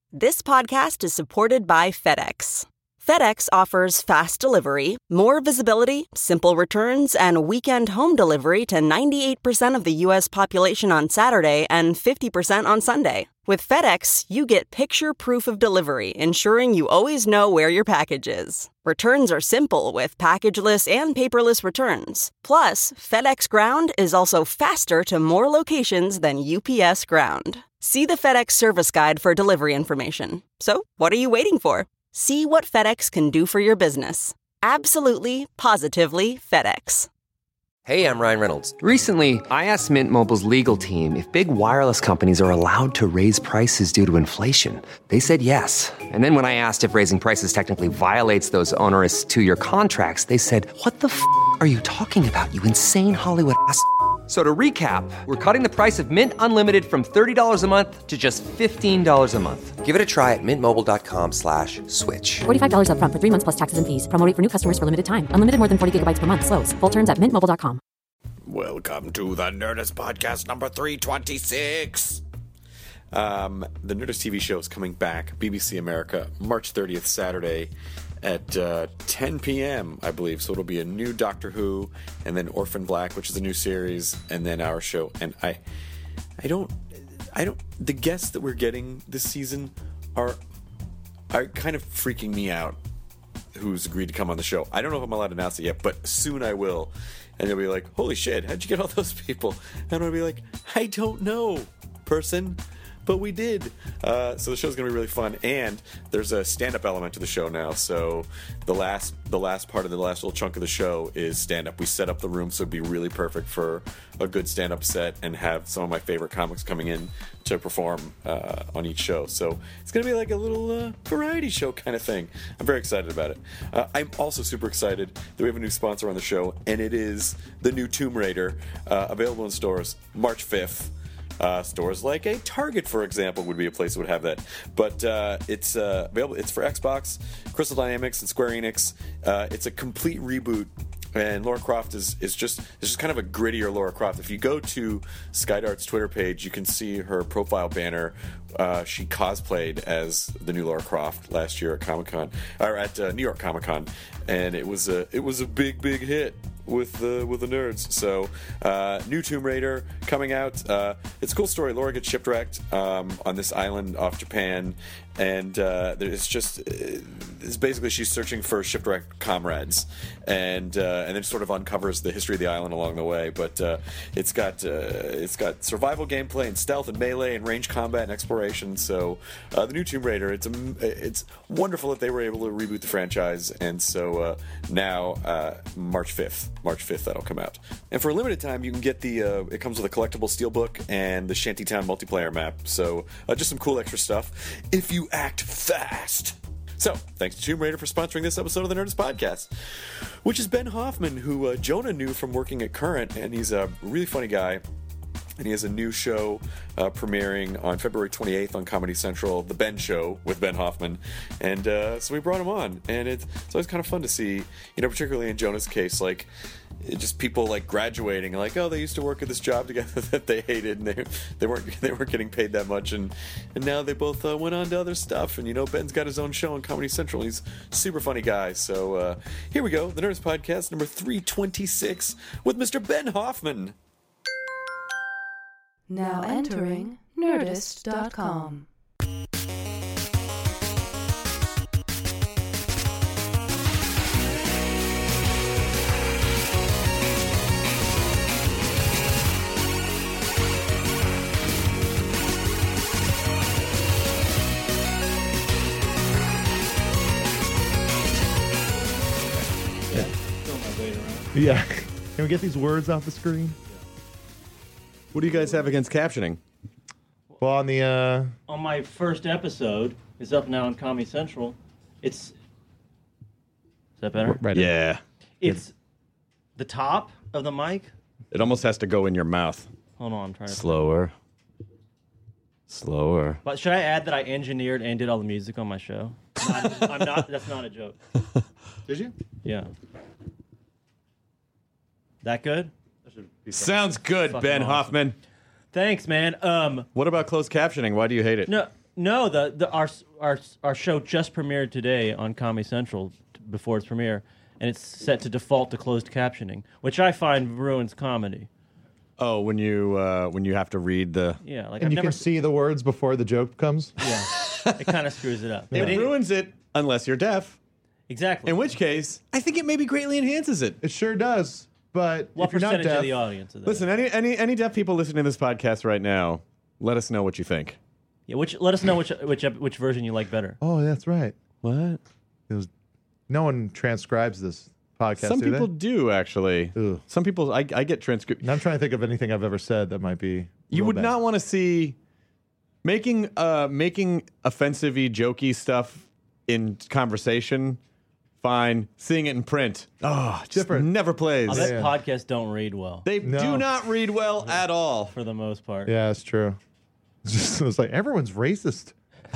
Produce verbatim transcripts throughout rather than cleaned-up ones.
This podcast is supported by FedEx. FedEx offers fast delivery, more visibility, simple returns, and weekend home delivery to ninety-eight percent of the U S population on Saturday and fifty percent on Sunday. With FedEx, you get picture proof of delivery, ensuring you always know where your package is. Returns are simple with packageless and paperless returns. Plus, FedEx Ground is also faster to more locations than U P S Ground. See the FedEx service guide for delivery information. So, what are you waiting for? See what FedEx can do for your business. Absolutely, positively FedEx. Hey, I'm Ryan Reynolds. Recently, I asked Mint Mobile's legal team if big wireless companies are allowed to raise prices due to inflation. They said yes. And then when I asked if raising prices technically violates those onerous two-year contracts, they said, "What the f*** are you talking about, you insane Hollywood ass f- So to recap, we're cutting the price of Mint Unlimited from thirty dollars a month to just fifteen dollars a month. Give it a try at mintmobile.com slash switch. forty-five dollars up front for three months plus taxes and fees. Promo rate for new customers for limited time. Unlimited more than forty gigabytes per month. Slows full terms at mint mobile dot com. Welcome to the Nerdist Podcast number three twenty-six. Um, the Nerdist T V show is coming back. B B C America, March thirtieth, Saturday at uh, ten p.m., I believe. So it'll be a new Doctor Who, and then Orphan Black, which is a new series, and then our show. And I, I don't, I don't. The guests that we're getting this season are, are kind of freaking me out. Who's agreed to come on the show? I don't know if I'm allowed to announce it yet, but soon I will. And they'll be like, "Holy shit! How'd you get all those people?" And I'll be like, "I don't know, person." But we did. Uh, so the show's going to be really fun. And there's a stand-up element to the show now. So the last the last part of the last little chunk of the show is stand-up. We set up the room so it'd be really perfect for a good stand-up set and have some of my favorite comics coming in to perform uh, on each show. So it's going to be like a little uh, variety show kind of thing. I'm very excited about it. Uh, I'm also super excited that we have a new sponsor on the show, and it is the new Tomb Raider, uh, available in stores March fifth. Uh, stores like a Target, for example, would be a place that would have that. But uh, it's uh, available. It's for Xbox, Crystal Dynamics, and Square Enix. Uh, it's a complete reboot. And Lara Croft is, is just it's just kind of a grittier Lara Croft. If you go to Skydart's Twitter page, you can see her profile banner. Uh, she cosplayed as the new Lara Croft last year at Comic Con, or at uh, New York Comic Con, and it was a it was a big big hit with the with the nerds. So uh, new Tomb Raider coming out. Uh, it's a cool story. Laura gets shipwrecked um, on this island off Japan, and uh, it's just it's basically she's searching for shipwrecked comrades, and uh, and then sort of uncovers the history of the island along the way. But uh, it's got uh, it's got survival gameplay and stealth and melee and range combat and exploration. So uh, the new Tomb Raider, it's a, it's wonderful that they were able to reboot the franchise, and so uh, now uh, March fifth. March fifth that'll come out. And for a limited time you can get the uh, it comes with a collectible steelbook and the Shantytown multiplayer map, so uh, just some cool extra stuff if you act fast. So thanks to Tomb Raider for sponsoring this episode of the Nerdist Podcast, which is Ben Hoffman, who uh, Jonah knew from working at Current, and he's a really funny guy. And he has a new show uh, premiering on February twenty-eighth on Comedy Central, The Ben Show with Ben Hoffman. And uh, so we brought him on. And it, it's always kind of fun to see, you know, particularly in Jonah's case, like, just people like graduating, like, oh, they used to work at this job together that they hated, and they they weren't they weren't getting paid that much, and and now they both uh, went on to other stuff. And you know, Ben's got his own show on Comedy Central. He's a super funny guy. So uh, here we go, the Nerdist Podcast number three twenty-six with Mister Ben Hoffman. Now entering Nerdist dot com. Yeah. Can we get these words off the screen? What do you guys have against captioning? Well, on the uh on my first episode, is up now on Comedy Central. It's is that better? Right. Yeah. It's the top of the mic. It almost has to go in your mouth. Hold on, I'm trying to slower. Slower. But should I add that I engineered and did all the music on my show? Not, I'm not. That's not a joke. Did you? Yeah. That good? Sounds good, Fucking Ben awesome. Hoffman. Thanks, man. Um, what about closed captioning? Why do you hate it? No, No, the, the our our our show just premiered today on Comedy Central t- before its premiere, and it's set to default to closed captioning, which I find ruins comedy. Oh, when you uh, when you have to read the Yeah, like And I've you never can see the words before the joke comes. Yeah, it kind of screws it up. it But it- ruins it unless you're deaf. exactly. In which case, I think it maybe greatly enhances it. It sure does. But what if you're not percentage deaf, of the audience? Is that? Listen, any any any deaf people listening to this podcast right now, let us know what you think. Yeah, which let us know which which ep- which version you like better. oh, that's right. What? It was, no one transcribes this podcast. Some do people They? do actually. Ugh. Some people, I, I get transcript. And I'm trying to think of anything I've ever said that might be. You real would bad. not want to see making uh making offensive-y, jokey stuff in conversation. Fine, seeing it in print. Oh, just Different. never plays. I bet Yeah. podcasts don't read well They No. do not read well at all. for the most part. Yeah, it's true. It's just, it was like everyone's racist.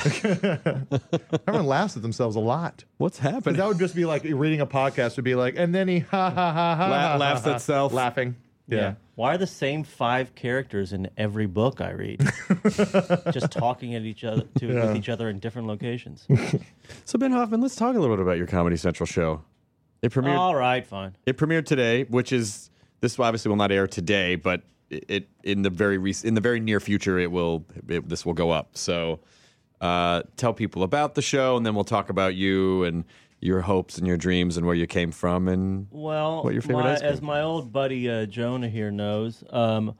Everyone laughs at themselves a lot. What's But happening? that would just be like reading a podcast would be like, and then he ha ha ha ha, La- ha, laughs ha, at self. laughing. Yeah. Yeah. Why are the same five characters in every book I read? Just talking at each other to Yeah. with each other in different locations. So Ben Hoffman, let's talk a little bit about your Comedy Central show. It premiered. All right, fine. It premiered today, which is this obviously will not air today, but it, it in the very rec- in the very near future it will it, this will go up. So uh, tell people about the show, and then we'll talk about you and your hopes and your dreams and where you came from and Well, what your favorite my, ice cream as my old buddy uh, Jonah here knows, um,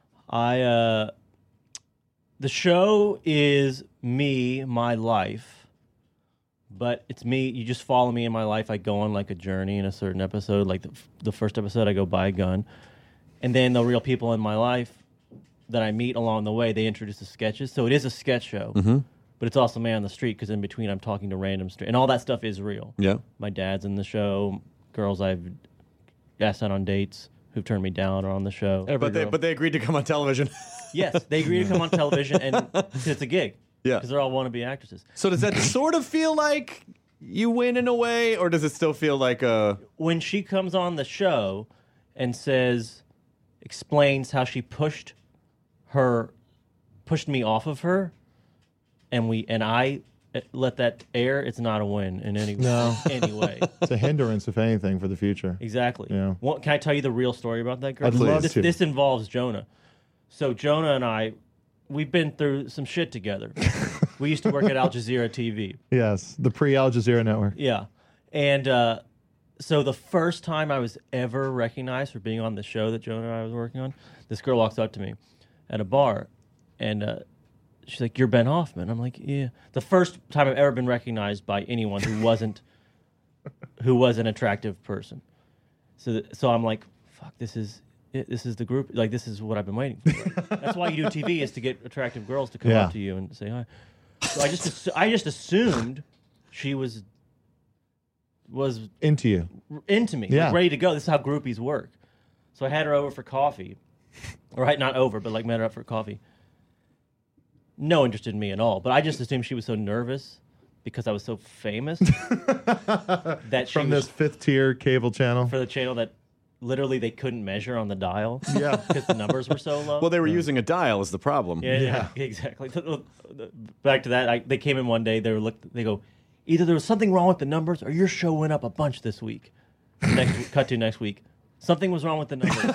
I uh, the show is me, my life, but it's me. You just follow me in my life. I go on like a journey in a certain episode. Like the, the first episode, I go buy a gun, and then the real people in my life that I meet along the way, they introduce the sketches. So it is a sketch show. Mm-hmm. But it's also man on the street because in between I'm talking to random strangers. And all that stuff is real. yeah. My dad's in the show. Girls I've asked out on dates who've turned me down are on the show. Every But they girl. but they agreed to come on television. Yes, they agree to come on television and 'cause it's a gig. Yeah. Because they're all wannabe actresses. So does that sort of feel like you win in a way, or does it still feel like a When she comes on the show and says, explains how she pushed her, pushed me off of her, and we and I let that air, it's not a win in any No. any way. It's a hindrance, if anything, for the future. Exactly. Yeah. What, can I tell you the real story about that girl? I'd love this, to. This involves Jonah. So Jonah and I, we've been through some shit together. We used to work at Al Jazeera T V. Yes, the pre-Al Jazeera network. Yeah. And uh, so the first time I was ever recognized for being on the show that Jonah and I was working on, this girl walks up to me at a bar, and uh, she's like, "You're Ben Hoffman." I'm like, "Yeah." The first time I've ever been recognized by anyone who wasn't who was an attractive person. So, th- so I'm like, "Fuck, this is it, this is the group. Like, this is what I've been waiting for." That's why you do T V, is to get attractive girls to come Yeah. up to you and say hi. So I just assu- I just assumed she was was Into you. r- into me, Yeah. like ready to go. This is how groupies work. So I had her over for coffee, or right, not over, but like met her up for coffee. No interest in me at all, but I just assumed she was so nervous because I was so famous that she From was this fifth tier cable channel. for the channel that literally they couldn't measure on the dial Yeah. because the numbers were so low. well? They were using a dial is the problem. Yeah, yeah, exactly. Back to that, I, they came in one day. They were look. They go, either there was something wrong with the numbers, or your show went up a bunch this week. Next, cut to next week. Something was wrong with the numbers.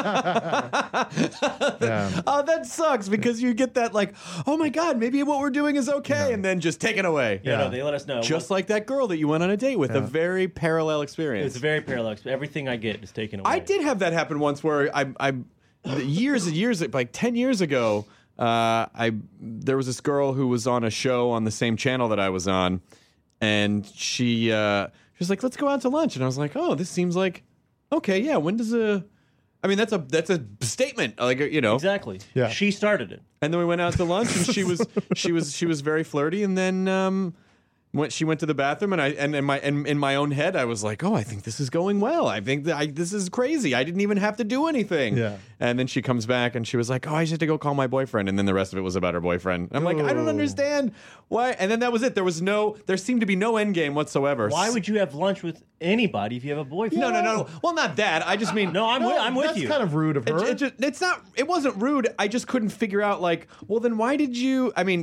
Yeah. Oh, that sucks because you get that like, oh my god, maybe what we're doing is okay, and then just take it away. Yeah, no, they let us know. Just like that girl that you went on a date with, a very parallel experience. It's very parallel. Everything I get is taken away. I did have that happen once where I, I years and years, like ten years ago, uh, I there was this girl who was on a show on the same channel that I was on, and she uh, she was like, "Let's go out to lunch," and I was like, "Oh, this seems like okay, yeah. When does a I mean, that's a that's a statement, like you know. Exactly. Yeah. She started it. And then we went out to lunch, and she was she was she was very flirty. And then um, went, she went to the bathroom, and I and in my and in my own head, I was like, oh, I think this is going well. I think that I, this is crazy. I didn't even have to do anything. Yeah. And then she comes back, and she was like, oh, I just had to go call my boyfriend. And then the rest of it was about her boyfriend. I'm like, I don't Ooh. understand why. And then that was it. There was no. There seemed to be no end game whatsoever. Why would you have lunch with anybody if you have a boyfriend? No, no, no, no. Well, not that. I just mean No, I'm with, I'm with That's you. kind of rude of her. It, it just, it's not. It wasn't rude. I just couldn't figure out. Like, well, then why did you? I mean,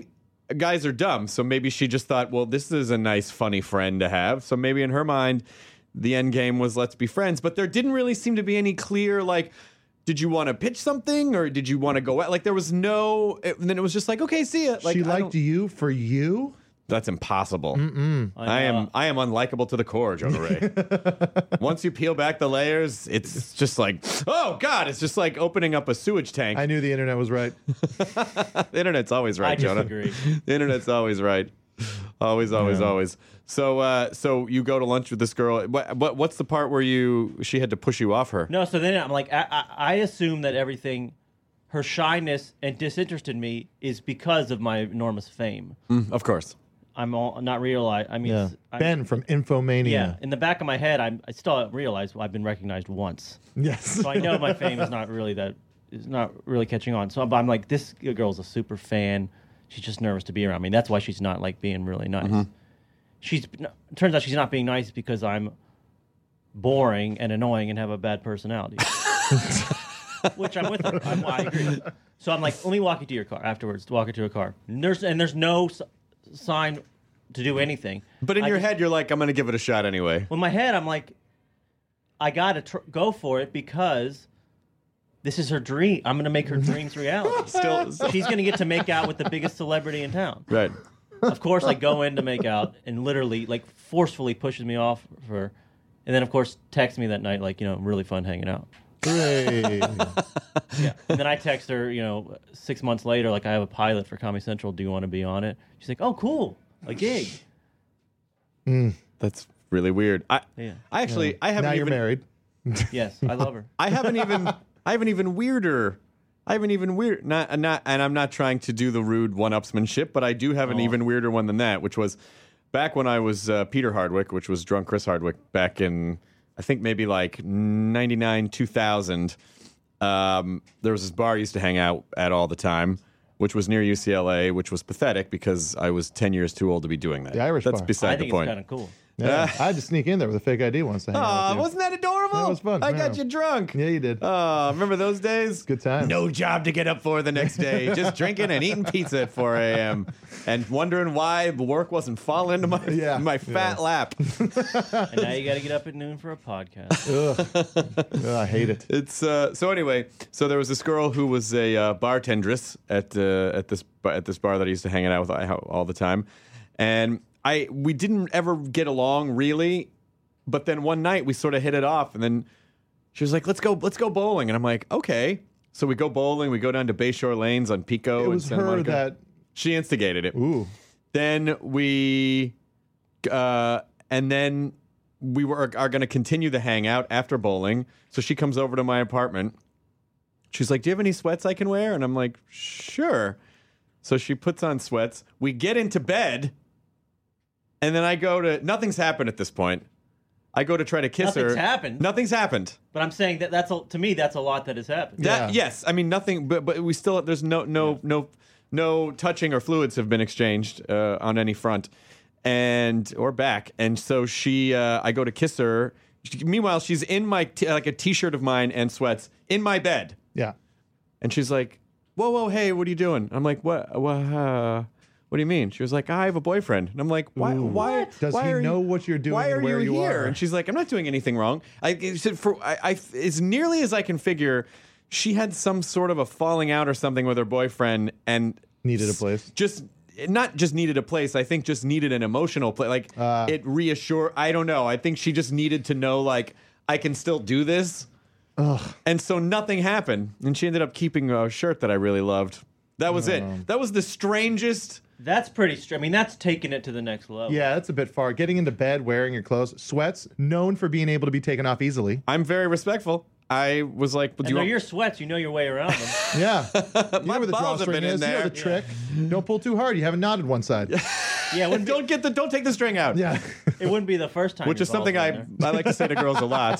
guys are dumb. So maybe she just thought, well, this is a nice, funny friend to have. So maybe in her mind, the end game was let's be friends. But there didn't really seem to be any clear, like, did you want to pitch something or did you want to go out? Like, there was no, it, and then it was just like, okay, see ya. Like, she I liked don't- you for you? That's impossible. Mm-mm. I, I am I am unlikable to the core, Jonah Ray. Once you peel back the layers, it's just like, oh, God, it's just like opening up a sewage tank. I knew the internet was right. The internet's always right, I Jonah. disagree. The internet's always right. Always, always, Yeah. always. So, uh, so you go to lunch with this girl. What, what, what's the part where you she had to push you off her? No, so then I'm like, I, I, I assume that everything, her shyness and disinterest in me is because of my enormous fame. Mm, of course. I'm all, not realize. I mean, Yeah. s- I- Ben from Infomania. yeah. In the back of my head, I'm, I still realize I've been recognized once, Yes. so I know my fame is not really that is not really catching on. So I'm, I'm like, this girl's a super fan. She's just nervous to be around me. That's why she's not like being really nice. Mm-hmm. She's no, turns out she's not being nice because I'm boring and annoying and have a bad personality. Which I'm with her. I'm, I agree. So I'm like, let me walk you to your car afterwards. Walk her to a car. And there's and there's no s- sign to do anything. But in I your just- head, you're like, I'm going to give it a shot anyway. in my head, I'm like, I gotta tr- go for it because this is her dream. I'm gonna make her dreams reality. Still, She's gonna get to make out with the biggest celebrity in town. right. Of course, I go in to make out and literally, like, forcefully pushes me off of her, and then of course texts me that night, like, you know, really fun hanging out. Hooray. Yeah. And then I text her, you know, six months later, like, I have a pilot for Comedy Central. Do you want to be on it? She's like, oh, cool, a gig. That's really weird. I, Yeah. I actually, I haven't Now even, you're married. Yes, I love her. I haven't even, I haven't even weirder. I haven't even weird. Not, not, and I'm not trying to do the rude one-upsmanship, but I do have an Oh. even weirder one than that, which was back when I was uh, Peter Hardwick, which was drunk Chris Hardwick, back in I think maybe like ninety-nine, two thousand. Um, there was this bar I used to hang out at all the time, which was near U C L A, which was pathetic because I was ten years too old to be doing that. The Irish That's bar. beside I the think point. it's kind of cool. Yeah. I had to sneak in there with a fake I D once to hang out Aw, with you. wasn't that adorable? That was fun, I got yeah. you drunk. Yeah, you did. Oh, remember those days? Good times. No job to get up for the next day. Just drinking and eating pizza at four a.m. and wondering why the work wasn't falling into my, Yeah, my fat yeah. lap. And now you got to get up at noon for a podcast. Ugh. Ugh, I hate it. It's uh, so anyway. So there was this girl who was a uh, bartendress at uh, at this bar, at this bar that I used to hang out with all the time, and I we didn't ever get along really, but then one night we sort of hit it off, and then she was like, "Let's go, let's go bowling," and I'm like, "Okay." So we go bowling. We go down to Bayshore Lanes on Pico. It and was Santa her Monica. that. She instigated it. Ooh. Then we, uh, and then we were are going to continue the hangout after bowling. So she comes over to my apartment. She's like, "Do you have any sweats I can wear?" And I'm like, "Sure." So she puts on sweats. We get into bed, and then I go to. Nothing's happened at this point. I go to try to kiss Nothing's her. happened. Nothing's happened. But I'm saying that that's a, to me that's a lot that has happened. That, Yeah. Yes, I mean nothing, but but we still there's no no no no touching or fluids have been exchanged uh, on any front, and or back, and so she uh, I go to kiss her. She, meanwhile, she's in my t- like a t-shirt of mine and sweats in my bed, Yeah. and she's like, "Whoa, whoa, hey, what are you doing?" I'm like, "What? What? Uh, what do you mean?" She was like, "I have a boyfriend," and I'm like, "Why? Ooh. Why? Does why he are know you, what you're doing Why are and where you, you here?" are? And she's like, "I'm not doing anything wrong." I it said for I, I as nearly as I can figure, she had some sort of a falling out or something with her boyfriend and Needed a s- place. Just not just needed a place. I think just needed an emotional place. Like Uh. it reassure. I don't know. I think she just needed to know like I can still do this. Ugh. And so nothing happened, and she ended up keeping a shirt that I really loved. That was it. That was the strangest. That's pretty. Str- I mean, that's taking it to the next level. Yeah, that's a bit far. Getting into bed, wearing your clothes, sweats, known for being able to be taken off easily. I'm very respectful. I was like, "Would And you?" they're want- your sweats. You know your way around them. Yeah. You know where the balls have drawstring been in is. You know there. the trick. Don't pull too hard. You haven't knotted one side. Yeah, it wouldn't, don't get the. Don't take the string out. Yeah. it wouldn't be the first time. Which your is something balls I were in there. I like to say to girls a lot.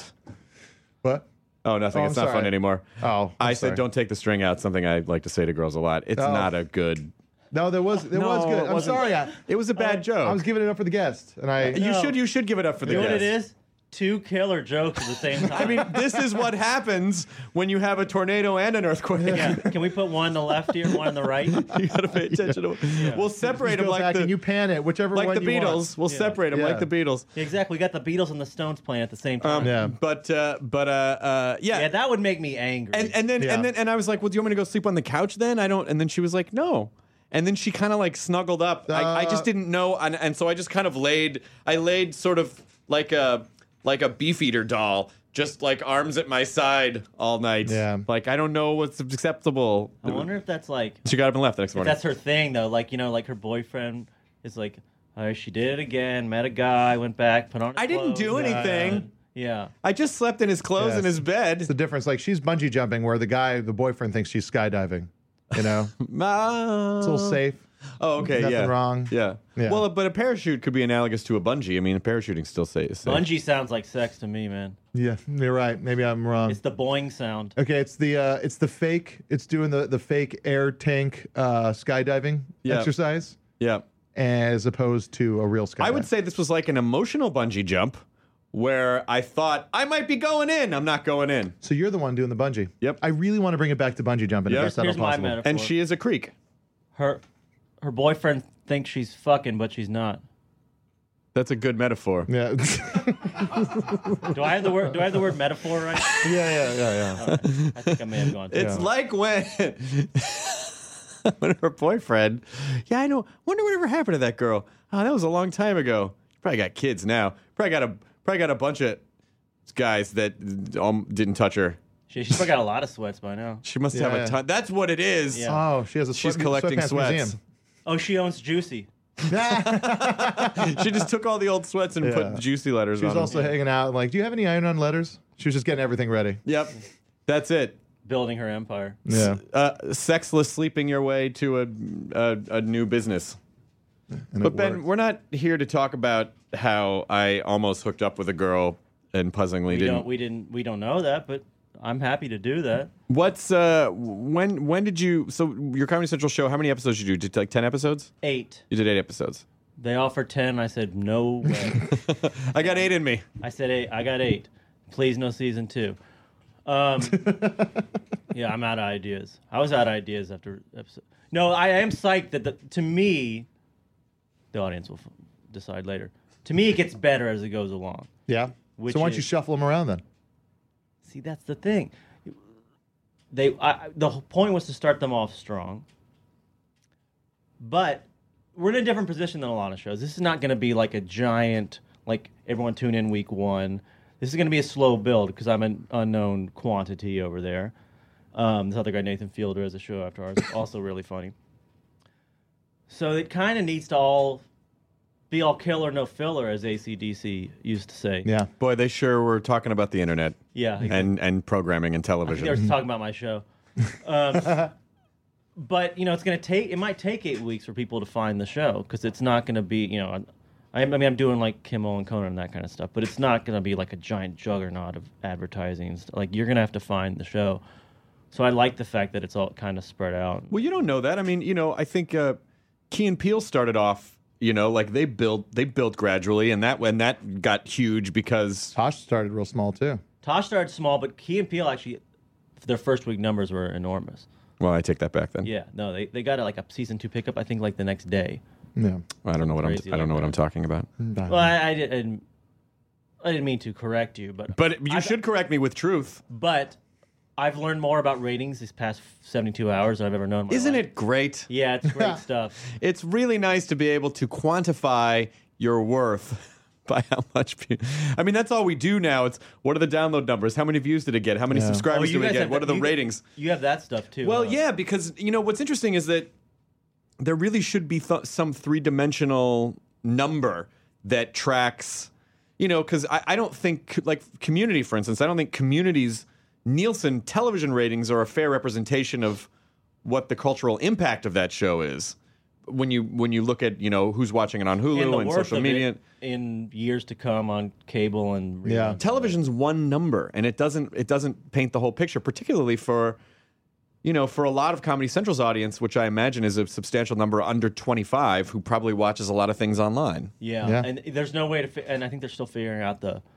What? Oh, nothing. Oh, it's I'm not fun sorry. anymore. Oh, I'm I sorry. said don't take the string out. Something I like to say to girls a lot. It's Oh. not a good. No, there was there No, was it good. I'm wasn't. sorry. I, It was a bad joke. I was giving it up for the guest, and I. you No. should you should give it up for the You know what guest. it is? two killer jokes at the same time. I mean, this is what happens when you have a tornado and an earthquake. yeah. Can we put one on the left here, one on the right? You got to pay attention to it. We'll separate You them go like back the and you pan it, whichever like one the you Beatles. want. We'll Yeah. separate them Yeah. like the Beatles. Exactly. We got the Beatles and the Stones playing at the same time. Um, Yeah. But uh, but uh, uh, yeah. yeah, that would make me angry. and and then Yeah. and then and I was like, well, do you want me to go sleep on the couch then? I don't. And then she was like, no. And then she kind of like snuggled up. I, I just Uh, didn't know, and, and so I just kind of laid. I laid sort of like a like a beefeater doll, just like arms at my side all night. Yeah. Like I don't know what's acceptable. I wonder if that's like She got up and left the next if morning. that's her thing though. Like you know, like her boyfriend is like, oh, she did it again. Met a guy, went back, put on. Her I didn't clothes, do anything. Yeah. I just slept in his clothes Yes. in his bed. It's the difference. Like she's bungee jumping, where the guy, the boyfriend, thinks she's skydiving. You know, Ah. it's a little safe. Oh, okay, Nothing yeah. wrong. Yeah. Yeah. Well, but a parachute could be analogous to a bungee. I mean, a parachuting still say is safe. Bungee sounds like sex to me, man. Yeah, you're right. Maybe I'm wrong. It's the boing sound. Okay, it's the uh, it's the fake. It's doing the the fake air tank uh, skydiving Yeah. exercise Yeah. as opposed to a real skydive. I would say this was like an emotional bungee jump where I thought I might be going in. I'm not going in. So you're the one doing the bungee. Yep. I really want to bring it back to bungee jumping. Yep. If that's not Here's my possible. metaphor. And she is a creek. Her her boyfriend thinks she's fucking, but she's not. That's a good metaphor. Yeah. Do I have the word? Do I have the word metaphor right? yeah, yeah, yeah, yeah. I think I may have gone. It's Yeah. like when when her boyfriend, yeah, I know. Wonder whatever happened to that girl. Oh, that was a long time ago. Probably got kids now. Probably got a probably got a bunch of guys that um, didn't touch her. She, she's probably got a lot of sweats by now. She must Yeah, have yeah. a ton. That's what it is. Yeah. Oh, she has a She's sweat, collecting sweatpants sweats. museum. Oh, she owns Juicy. She just took all the old sweats and Yeah. put juicy letters She was on also them. hanging out like, do you have any iron-on letters? She was just getting everything ready. Yep. That's it. Building her empire. Yeah. Uh, sexless sleeping your way to a a, a new business. And But it Ben, worked. we're not here to talk about how I almost hooked up with a girl and puzzlingly We didn't. don't. We didn't. We don't know that, but I'm happy to do that. What's uh when when did you so your Comedy Central show? How many episodes did you do? Did you like ten episodes? Eight. You did eight episodes. They offered ten. I said no way. I got eight in me. I said eight. I got eight. Please, no season two. Um, yeah, I'm out of ideas. I was out of ideas after episode. No, I am psyched that the, to me, the audience will f- decide later. To me, it gets better as it goes along. Yeah. Which so why don't you is- shuffle them around then? See, that's the thing. They I, the whole point was to start them off strong, but we're in a different position than a lot of shows. This is not going to be like a giant, like everyone tune in week one. This is going to be a slow build because I'm an unknown quantity over there. Um, this other guy, Nathan Fielder, has a show after ours, also really funny. So it kind of needs to all be all killer, no filler, as A C D C used to say. Yeah. Boy, they sure were talking about the internet. Yeah. And and programming and I think television. they were talking about my show. Um, but, you know, it's going to take, it might take eight weeks for people to find the show because it's not going to be, you know, I, I mean, I'm doing like Kimmel and Conan and that kind of stuff, but it's not going to be like a giant juggernaut of advertising. And stuff. Like, you're going to have to find the show. So I like the fact that it's all kind of spread out. Well, you don't know that. I mean, you know, I think uh, Key and Peele started off, you know, like they built they built gradually, and that when that got huge because Tosh started real small too. Tosh started small, but Key and Peele actually, their first week numbers were enormous. well, I take that back then. Yeah, no, they, they got like a season two pickup, I think, like the next day. Yeah. I don't know what I'm Crazy I don't like know what that. I'm talking about. Well, I, I, didn't, I didn't mean to correct you, but But you I've- should correct me with truth. But I've learned more about ratings these past seventy-two hours than I've ever known. In my Isn't life. it great? Yeah, it's great stuff. It's really nice to be able to quantify your worth by how much. Pe- I mean, that's all we do now. It's what are the download numbers? How many views did it get? How many Yeah. subscribers Oh, you did it guys get? have What are that- the you- ratings? You have that stuff too. Well, huh? yeah, because you know what's interesting is that there really should be th- some three-dimensional number that tracks. You know, because I, I don't think like Community, for instance, I don't think Community's Nielsen television ratings are a fair representation of what the cultural impact of that show is. When you when you look at you know who's watching it on Hulu and the and, worth social of media. it in years to come on cable and Yeah. reruns. Television's one number, and it doesn't it doesn't paint the whole picture, particularly for you know for a lot of Comedy Central's audience, which I imagine is a substantial number under twenty-five, who probably watches a lot of things online. Yeah. Yeah. and there's no way to, fi- and I think they're still figuring out the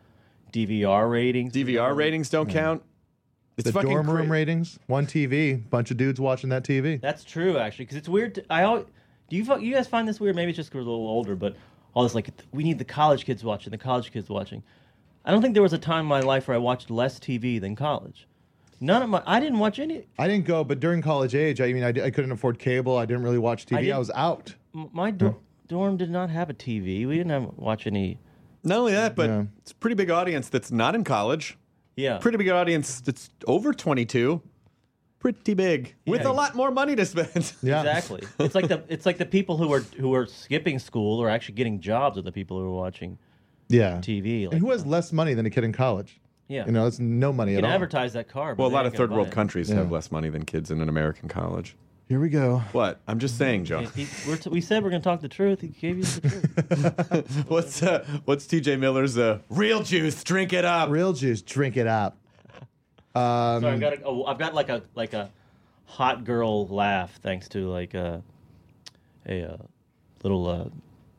D V R ratings. D V R ratings don't count. It's The fucking dorm room cra- ratings, one T V, bunch of dudes watching that T V. That's true, actually, because it's weird. To, I always, do you fu- you guys find this weird? Maybe it's just because we're a little older, but all this like we need the college kids watching, the college kids watching. I don't think there was a time in my life where I watched less T V than college. None of my, I didn't watch any. I didn't go, but during college age, I mean, I, di- I couldn't afford cable. I didn't really watch T V. I, didn't- was out. m- My do- dorm did not have a T V. We didn't have watch any. Not only that, but Yeah. it's a pretty big audience that's not in college. Yeah, Pretty big audience that's over twenty-two. Pretty big. With Yeah. a lot more money to spend. Yeah. exactly. It's like the it's like the people who are who are skipping school or actually getting jobs are the people who are watching Yeah. T V. Like, And who has less money than a kid in college? Yeah. You know, it's no money you at can all. advertise that car. But Well, a they lot ain't of gonna third world buy it. countries Yeah. have less money than kids in an American college. Here we go. What? I'm just saying, Joe. He, he- we're t- we said we're going to talk the truth. He gave you the truth. what's uh, what's T J Miller's uh, real juice? Drink it up. Real juice, drink it up. Um, So I've got a, oh, I've got like a like a hot girl laugh thanks to like a a, uh little uh,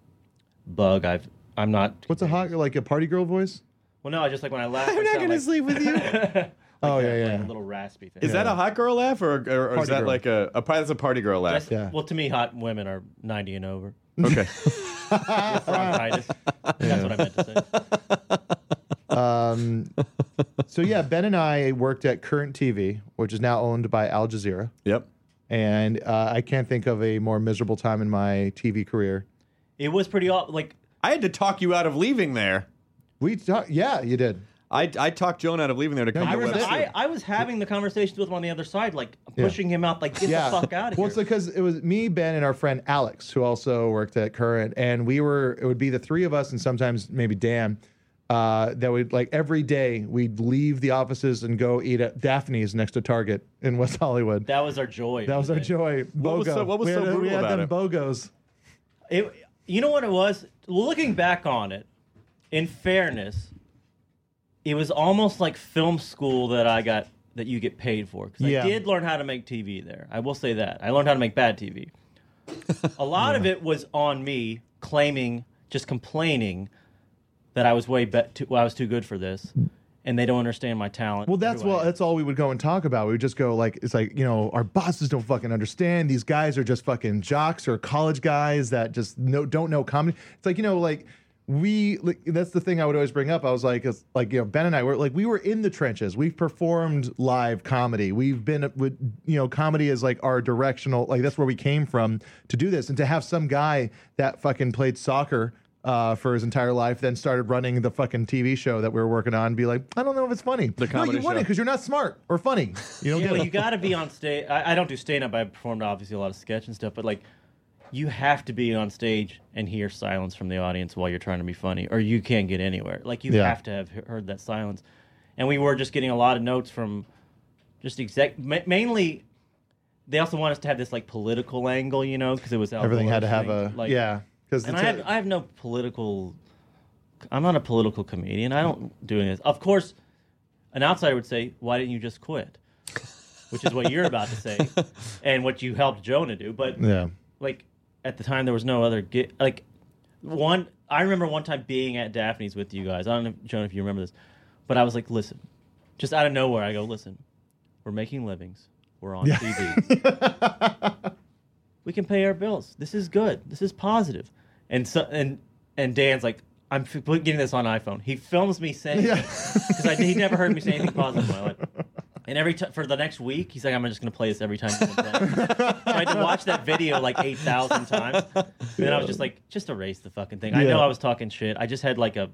bug. I've I'm not. What's a hot, like a party girl voice? Well, no, I just like when I laugh. I'm I not sound gonna like, sleep with you. Oh, yeah, like yeah. a little raspy thing. Is that a hot girl laugh or, or, or is Party that girl. like a, a that's a party girl laugh? That's- Yeah. Well, to me, hot women are ninety and over. Okay. Bronchitis. That's what I meant to say. Um, so, yeah, Ben and I worked at Current T V, which is now owned by Al Jazeera. Yep. And uh, I can't think of a more miserable time in my T V career. It was pretty aw- like I had to talk you out of leaving there. We talked, yeah, you did. I, I talked Joan out of leaving there to come you to were Web there. City. I, I was having the conversations with him on the other side, like Yeah. pushing him out, like get Yeah. the fuck out of Well, here. it's because it was me, Ben, and our friend Alex, who also worked at Current, and we were. It would be the three of us, and sometimes maybe Dan. Uh, that would like every day we'd leave the offices and go eat at Daphne's next to Target in West Hollywood. that was our joy. That was our joy. What was Bogo. so- what was we so had, we brutal had about them it? bogos. It, you know what it was? Looking back on it, in fairness, it was almost like film school that I got that you get paid for. Because Yeah. I did learn how to make T V there. I will say that. I learned how to make bad T V. A lot of it was on me claiming, just complaining that I was way be- too, well, I was too good for this, and they don't understand my talent. Well, that's who I well, am. that's all we would go and talk about. We would just go like, it's like, you know, our bosses don't fucking understand. These guys are just fucking jocks or college guys that just know, don't know comedy. It's like, you know, like we, like, that's the thing I would always bring up. I was like, it's like, you know, Ben and I were like, we were in the trenches. We've performed live comedy. We've been with, you know, comedy is like our directional, like that's where we came from to do this. And to have some guy that fucking played soccer uh, for his entire life, then started running the fucking T V show that we were working on, and be like, I don't know if it's funny. The no, comedy you wouldn't show. because you're not smart or funny. You don't Yeah, get well, it. you got to be on stage. I, I don't do stand up. I performed obviously a lot of sketch and stuff, but like, you have to be on stage and hear silence from the audience while you're trying to be funny, or you can't get anywhere. Like, you Yeah. have to have he- heard that silence. And we were just getting a lot of notes from just exec. Ma- mainly, they also want us to have this like political angle, you know, because it was Al Everything had to Gore's have thing. a like, yeah. Because And I have I have no political. I'm not a political comedian. I don't do any of this. Of course, an outsider would say, "Why didn't you just quit?" Which is what you're about to say, and what you helped Jonah do. But yeah. like at the time, there was no other gi- like one. I remember one time being at Daphne's with you guys. I don't know, Jonah, if you remember this, but I was like, "Listen," just out of nowhere, I go, "Listen, we're making livings. We're on T V. We can pay our bills. This is good. This is positive." And so and and Dan's like, I'm f- getting this on iPhone. He films me saying because he never heard me say anything positive in my life. And every time for the next week, he's like, I'm just going to play this every time. You play it. So I had to watch that video like eight thousand times. And then I was just like, just erase the fucking thing. I Yeah. know I was talking shit. I just had like a,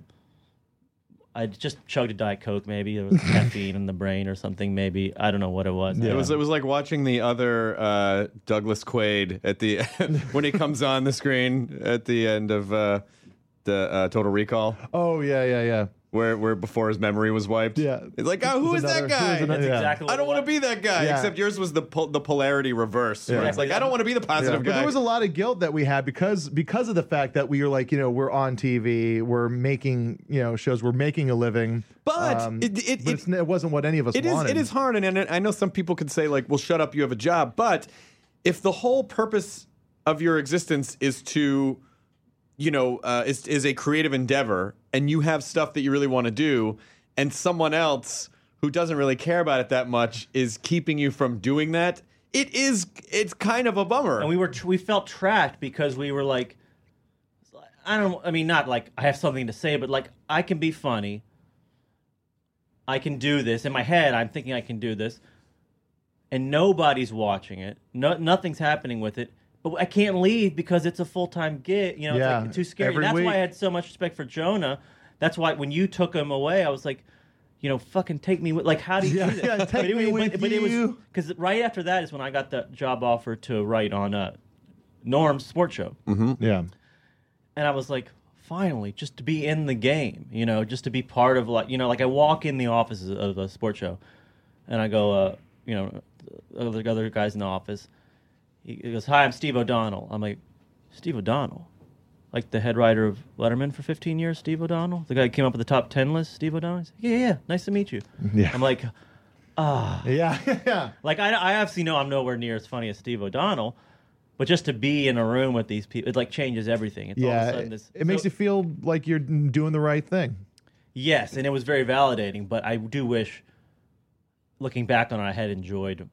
I just chugged a Diet Coke maybe. There was caffeine in the brain or something maybe. I don't know what it was. It was it was like watching the other uh, Douglas Quaid at the when he comes on the screen at the end of uh, the uh, Total Recall, Oh yeah, yeah, yeah. where where before his memory was wiped. Yeah. It's like, oh, who It's is another- that who is guy? another- That's yeah. exactly what I don't it want to was. be that guy. Yeah. Except yours was the pol- the polarity reverse. Where Yeah. it's like, I don't want to be the Yeah. positive But guy. there was a lot of guilt that we had because because of the fact that we were like, you know, we're on T V, we're making, you know, shows, we're making a living. But um, it- it- but it- it's, it wasn't what any of us It is. wanted. It is hard, and, and I know some people could say like, "Well, shut up, you have a job." But if the whole purpose of your existence is to you know, uh, is is a creative endeavor, and you have stuff that you really want to do, and someone else who doesn't really care about it that much is keeping you from doing that, it is it's kind of a bummer. And we were we felt trapped because we were like, I don't. I mean, not like I have something to say, but like I can be funny. I can do this in my head. I'm thinking I can do this, and nobody's watching it. No, nothing's happening with it. But I can't leave because it's a full time gig. You know, Yeah, it's like too scary. every That's week. why I had so much respect for Jonah. That's why when you took him away, I was like, you know, fucking take me with. Like, how do you Yeah, do that? yeah, take but it, me but, with but it was you. because right after that is when I got the job offer to write on uh, Norm's sports show, Yeah. and I was like, finally, just to be in the game, you know, just to be part of like, you know, like I walk in the office of a sports show, and I go, uh, you know, other other guys in the office. He goes, "Hi, I'm Steve O'Donnell." I'm like, "Steve O'Donnell, like the head writer of Letterman for fifteen years, Steve O'Donnell, the guy who came up with the top ten list, Steve O'Donnell." He's like, "Yeah, yeah, nice to meet you." Yeah. I'm like, Yeah. Yeah. like I, I obviously know I'm nowhere near as funny as Steve O'Donnell, but just to be in a room with these people, it like changes everything. It's all of a Yeah. sudden It, this, it makes so- you feel like you're doing the right thing. Yes, and it was very validating, but I do wish, looking back on it, I had enjoyed.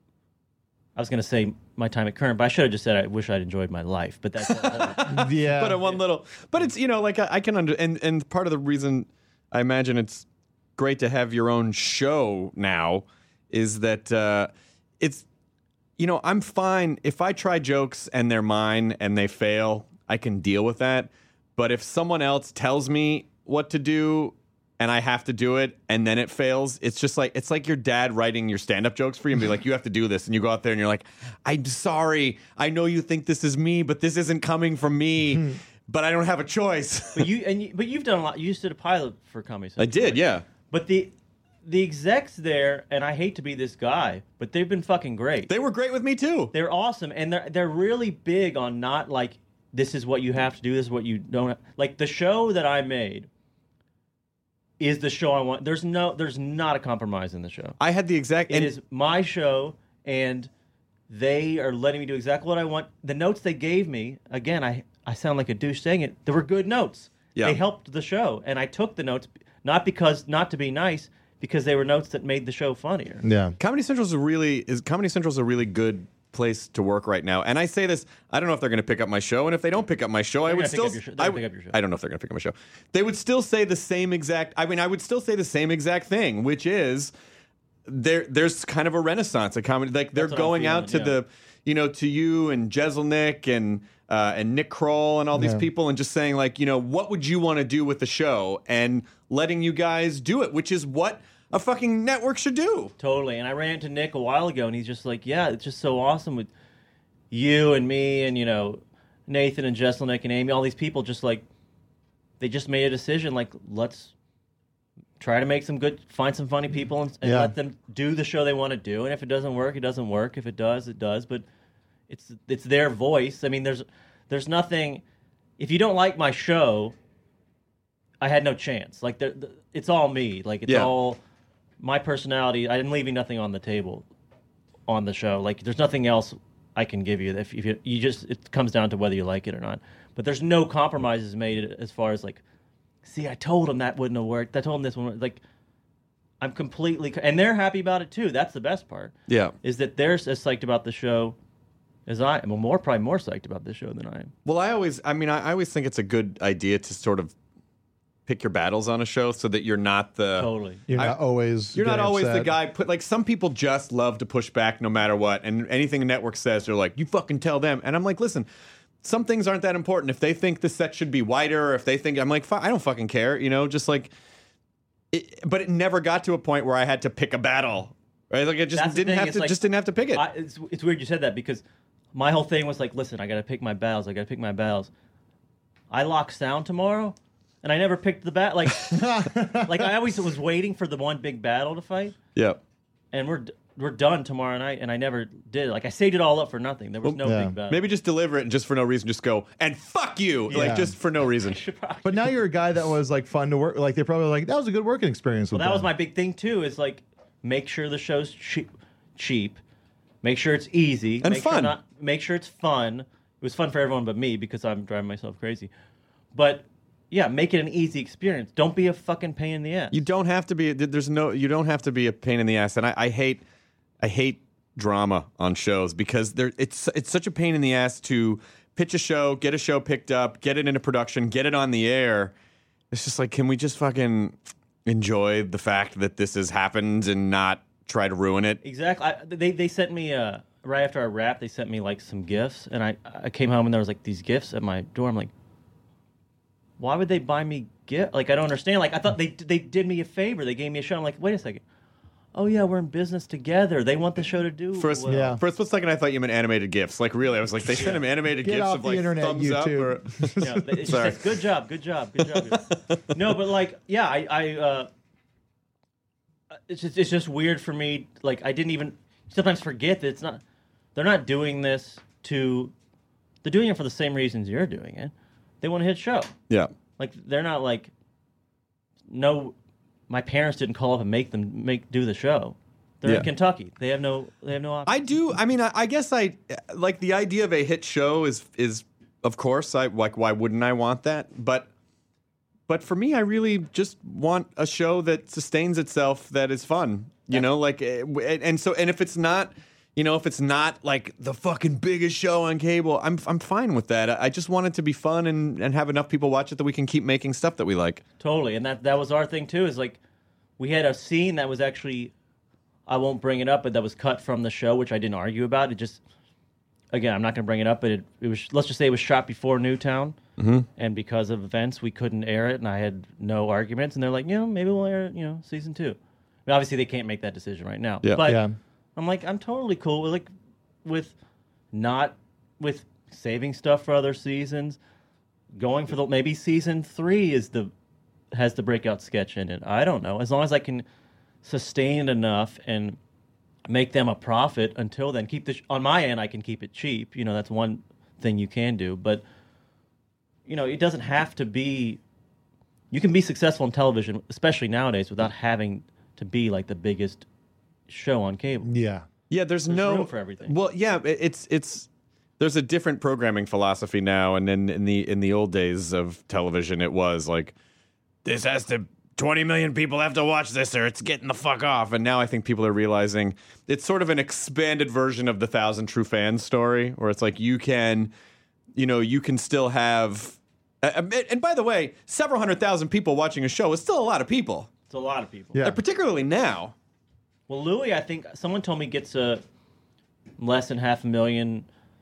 I was going to say my time at Current, but I should have just said I wish I'd enjoyed my life. But that's Yeah. but a one little, but it's you know like I, I can under and and part of the reason I imagine it's great to have your own show now is that uh, it's you know I'm fine if I try jokes and they're mine and they fail, I can deal with that. But if someone else tells me what to do and I have to do it and then it fails, it's just like it's like your dad writing your stand-up jokes for you and be like, you have to do this, and you go out there and you're like, I'm sorry, I know you think this is me, but this isn't coming from me, but I don't have a choice. but you and you, but you've done a lot. You used to do a pilot for Comedy Central. I did, yeah. But the the execs there, and I hate to be this guy, but they've been fucking great. They were great with me too. They're awesome, and they're they're really big on not like this is what you have to do, this is what you don't have. Like the show that I made is the show I want. There's no there's not a compromise in the show. I had the exact. It and is my show, and they are letting me do exactly what I want. The notes they gave me, again, I I sound like a douche saying it. They were good notes. Yeah. They helped the show, and I took the notes not because not to be nice, because they were notes that made the show funnier. Yeah. Comedy Central is a really is Comedy Central is a really good place to work right now. And I say this, I don't know if they're going to pick up my show, and if they don't pick up my show, I They're would gonna pick still up your show. They're I, gonna would- pick up your show. I don't know if they're going to pick up my show. They would still say the same exact. I mean, I would still say the same exact thing, which is there. There's kind of a renaissance of comedy. Like they're That's what I'm going out to feeling, yeah. the, you know, to you and Jeselnik and uh, and Nick Kroll and all these Yeah. people, and just saying like, you know, what would you want to do with the show, and letting you guys do it, which is what a fucking network should do. Totally. And I ran into Nick a while ago, and he's just like, yeah, it's just so awesome with you and me and, you know, Nathan and Jesselnick and Amy, all these people just like, they just made a decision, like, let's try to make some good, find some funny people and, and Yeah. let them do the show they want to do. And if it doesn't work, it doesn't work. If it does, it does. But it's it's their voice. I mean, there's there's nothing, if you don't like my show, I had no chance. Like, the, the, it's all me. Like, it's Yeah. all my personality. I'm leaving nothing on the table on the show. Like, there's nothing else I can give you. If, if you, you just, it comes down to whether you like it or not. But there's no compromises made as far as like, see, I told him that wouldn't have worked. I told him this one. Like, I'm completely, and they're happy about it too. That's the best part. Yeah. Is that they're as psyched about the show as I am. Well, more probably more psyched about this show than I am. Well, I always, I mean, I, I always think it's a good idea to sort of pick your battles on a show so that you're not the Totally. You're I- not always. You're not getting always the upset. guy. Put like some people just love to push back no matter what, and anything a network says, they're like, "You fucking tell them." And I'm like, "Listen, some things aren't that important. If they think the set should be wider, or if they think I'm like, "Fi- I don't fucking care," you know, just like. It, but it never got to a point where I had to pick a battle, right? Like I just That's the didn't thing, have it's to, like- just didn't have to pick it. I, it's, it's weird you said that because my whole thing was like, listen, I got to pick my battles. I got to pick my battles. I lock sound tomorrow, and I never picked the bat. Like, like I always was waiting for the one big battle to fight, yeah. and we're d- we're done tomorrow night, and I never did. Like I saved it all up for nothing. There was no Yeah. big battle. Maybe just deliver it and just for no reason, just go and fuck you, Yeah. like just for no reason. But now you're a guy that was like fun to work. Like they're probably like that was a good working experience. Well, with that was them. my big thing too. Is like make sure the show's cheap, cheap. Make sure it's easy And make Sure fun. not, make sure it's fun. It was fun for everyone but me because I'm driving myself crazy. But yeah, make it an easy experience. Don't be a fucking pain in the ass. You don't have to be. There's no. You don't have to be a pain in the ass. And I, I hate, I hate drama on shows because there. It's it's such a pain in the ass to pitch a show, get a show picked up, get it into production, get it on the air. It's just like, can we just fucking enjoy the fact that this has happened and not try to ruin it? Exactly. I, they they sent me uh, right after I wrapped. They sent me like some gifts, and I I came home and there was like these gifts at my door. I'm like, why would they buy me gift? Like, I don't understand. Like, I thought they they did me a favor. They gave me a show. I'm like, wait a second. Oh yeah, we're in business together. They want the show to do First, well. yeah. for a split second, I thought you meant animated GIFs. Like, really, I was like, they sent him animated Get GIFs off of the like internet, thumbs up. YouTube. Or... Yeah, it just Sorry. says, good job, good job, good job. No, but like, yeah, I, I uh, it's just it's just weird for me. Like, I didn't even sometimes forget that it's not. They're not doing this to. They're doing it for the same reasons you're doing it. They want to hit show. Yeah. Like, they're not like. No, my parents didn't call up and make them make do the show. They're Yeah. in Kentucky. They have no. They have no option. I do. I mean, I, I guess I like the idea of a hit show is is of course I like. Why wouldn't I want that? But but for me, I really just want a show that sustains itself, that is fun. You know, like eh, and and so and if it's not, you know, if it's not like the fucking biggest show on cable, I'm I'm fine with that. I just want it to be fun and and have enough people watch it that we can keep making stuff that we like. Totally, and that that was our thing too. Is like we had a scene that was actually. I won't bring it up, but that was cut from the show, which I didn't argue about. It just, again, I'm not going to bring it up, but it, it was, let's just say it was shot before Newtown, mm-hmm. and because of events, we couldn't air it, and I had no arguments, and they're like, you know, maybe we'll air it, you know, season two. I mean, obviously, they can't make that decision right now. Yeah. But Yeah. I'm like, I'm totally cool with, like, with not, with saving stuff for other seasons, going for the, maybe season three is the, has the breakout sketch in it. I don't know. As long as I can sustain enough and make them a profit until then. Keep the sh- on my end, I can keep it cheap. You know, that's one thing you can do. But you know, it doesn't have to be. You can be successful in television, especially nowadays, without having to be like the biggest show on cable. Yeah. Yeah, there's, There's no room for everything. Well, yeah, it- it's it's there's a different programming philosophy now, and then in the in the old days of television, it was like this has to. twenty million people have to watch this or it's getting the fuck off. And now I think people are realizing it's sort of an expanded version of the Thousand True Fans story, where it's like you can, you know, you can still have. Uh, and by the way, several hundred thousand people watching a show is still a lot of people. It's a lot of people. Yeah. Uh, particularly now. Well, Louis, I think someone told me gets a less than half a million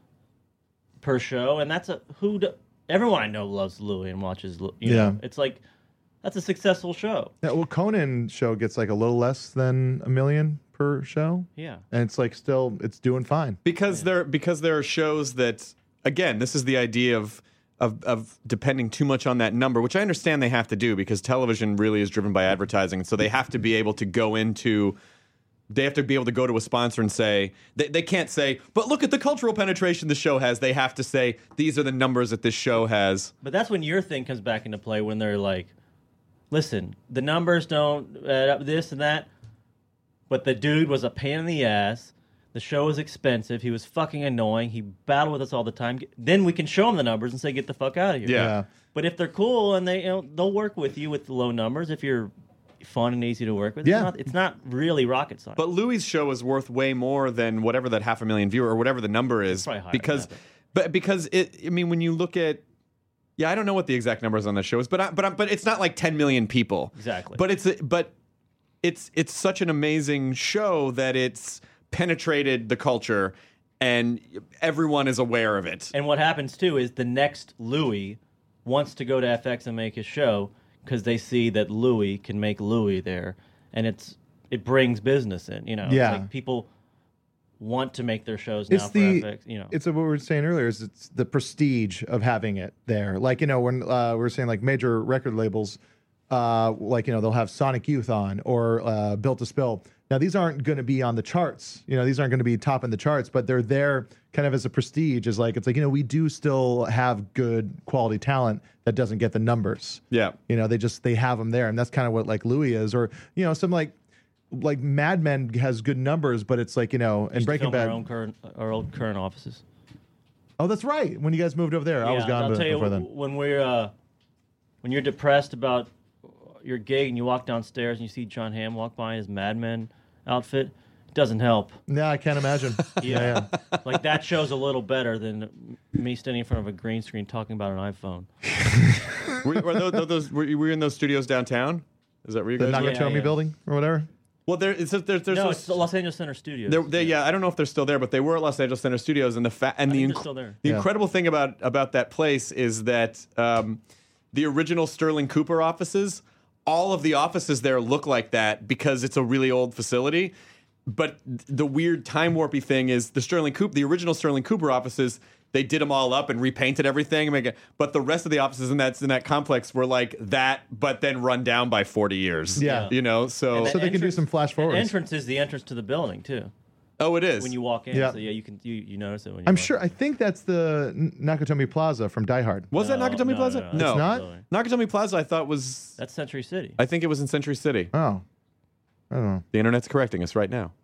per show, and that's a who. Do, everyone I know loves Louis and watches. You know, Yeah. it's like. That's a successful show. Yeah, well, Conan show gets like a little less than a million per show. Yeah. And it's like still, it's doing fine. Because there because there are shows that, again, this is the idea of, of of depending too much on that number, which I understand they have to do because television really is driven by advertising. So they have to be able to go into, they have to be able to go to a sponsor and say, they, they can't say, but look at the cultural penetration the show has. They have to say, these are the numbers that this show has. But that's when your thing comes back into play when they're like, listen, the numbers don't add up this and that, but the dude was a pain in the ass. The show was expensive. He was fucking annoying. He battled with us all the time. Then we can show them the numbers and say, get the fuck out of here. Yeah. Yeah. But if they're cool and they, you know, they'll work with you with the low numbers if you're fun and easy to work with. Yeah. It's not, it's not really rocket science. But Louis' show is worth way more than whatever that half a million viewer or whatever the number is. probably higher than because, that, but because it, I mean, when you look at, yeah, I don't know what the exact numbers on the show is, but I, but I, but it's not like ten million people. Exactly. But it's but it's it's such an amazing show that it's penetrated the culture and everyone is aware of it. And what happens too is the next Louis wants to go to F X and make his show because they see that Louis can make Louis there, and it's it brings business in. You know, Yeah. It's like people want to make their shows now It's for the, F X. You know, it's what we were saying earlier. Is it's the prestige of having it there. Like you know when uh, we were saying like major record labels, uh, like you know they'll have Sonic Youth on or uh, Built to Spill. Now these aren't going to be on the charts. You know these aren't going to be top in the charts, but they're there kind of as a prestige. Is like it's like you know we do still have good quality talent that doesn't get the numbers. Yeah. You know they just they have them there, and that's kind of what like Louis is, or you know some like. Like Mad Men has good numbers, but it's like you know, and Used to Breaking film Bad. our own current, our old current offices. Oh, that's right. When you guys moved over there, I was Yeah, gone I'll be- tell you, before then. when we're uh, when you're depressed about your gig and you walk downstairs and you see John Hamm walk by in his Mad Men outfit, it doesn't help. Yeah, I can't imagine. Yeah, yeah. Like that show's a little better than me standing in front of a green screen talking about an iPhone. were, were, those, those, were you were you in those studios downtown? Is that where you The guys were? Nakatomi yeah. building or whatever. Well, there, it's, there's, there's No, those- it's the Los Angeles Center Studios. They're, they, yeah, I don't know if they're still there, but they were at Los Angeles Center Studios, and the fa- and I the think they're inc- still there. the Yeah. incredible thing about about that place is that um, the original Sterling Cooper offices, all of the offices there look like that because it's a really old facility. But the weird time warpy thing is the Sterling Cooper, the original Sterling Cooper offices, they did them all up and repainted everything. And make it, but the rest of the offices in that in that complex were like that, but then run down by forty years. Yeah. you know. So And So they can do entrance- some flash The forwards. entrance is the entrance to the building too. oh, it is. When you walk in, Yeah. so yeah, you can you, you notice it when you. I'm walk sure. in. I think that's the N- Nakatomi Plaza from Die Hard. was that No, Nakatomi no, Plaza? no, It's not? building. Nakatomi Plaza. I thought was. That's Century City. I think it was in Century City. Oh, I don't know. The internet's correcting us right now.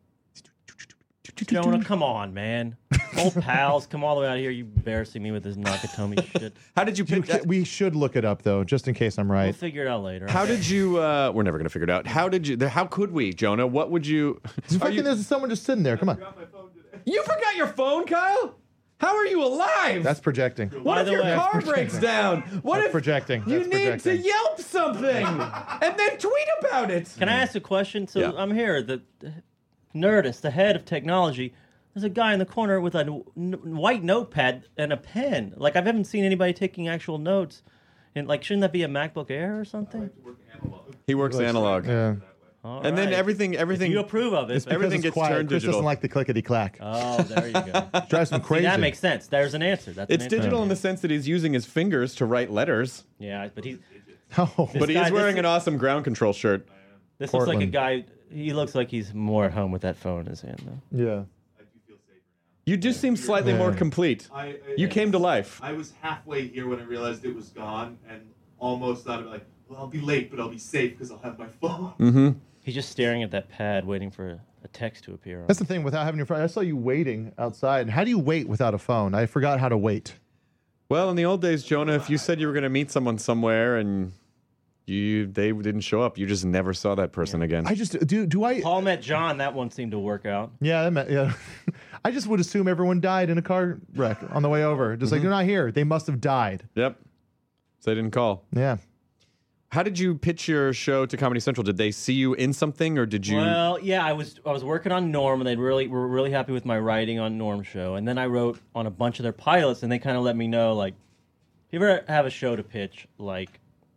Jonah, come on, man. Old pals, come all the way out here. You embarrassing me with this Nakatomi shit. How did you You pick ca- we should look it up though, just in case I'm We'll right. figure it out later. How did you? Uh, we're never gonna figure it out. How did you? How could we, Jonah? What would you? Are Fucking, you there's someone just sitting there. Come on. you forgot your phone, Kyle? How are you alive? That's projecting. what By if the your way- car That's breaks down? What That's if projecting. you That's need projecting. to Yelp something and then tweet about it? Can I ask a question? So Yeah. I'm here, the, the Nerdist, the head of technology. There's a guy in the corner with a n- n- white notepad and a pen. Like I haven't seen anybody taking actual notes. And like, shouldn't that be a MacBook Air or something? He works analog, Yeah. All and then right. everything, everything. You approve of it. It's but- because Everything it's gets quiet. turned Chris digital. doesn't like the clickety clack. Oh, there you go. Drives him See, crazy. that makes sense. There's an answer. That's It's an answer. digital in the sense that he's using his fingers to write letters, Yeah, but he. Oh, but he guy- is wearing this- an awesome ground control shirt. This looks like a Portland. guy. He looks like he's more at home with that phone in his hand, though. yeah. You do seem slightly Yeah. more complete. I, I, You came to life. I was halfway here when I realized it was gone, and almost thought of it like, well, I'll be late, but I'll be safe because I'll have my phone. Mm-hmm. He's just staring at that pad, waiting for a, a text to appear on. That's the thing without having your phone. I saw you waiting outside. How do you wait without a phone? I forgot how to wait. Well, in the old days, Jonah, if you said you were going to meet someone somewhere and you they didn't show up, you just never saw that person again. I just do. Do I? Paul met John. That one seemed to work out. Yeah, that meant, yeah. I just would assume everyone died in a car wreck on the way over. Just like they're not here. They must have died. Yep. So they didn't call. Yeah. How did you pitch your show to Comedy Central? Did they see you in something, or did you? Well, yeah, I was I was working on Norm, and they really were really happy with my writing on Norm's show. And then I wrote on a bunch of their pilots, and they kind of let me know, like, if you ever have a show to pitch, like,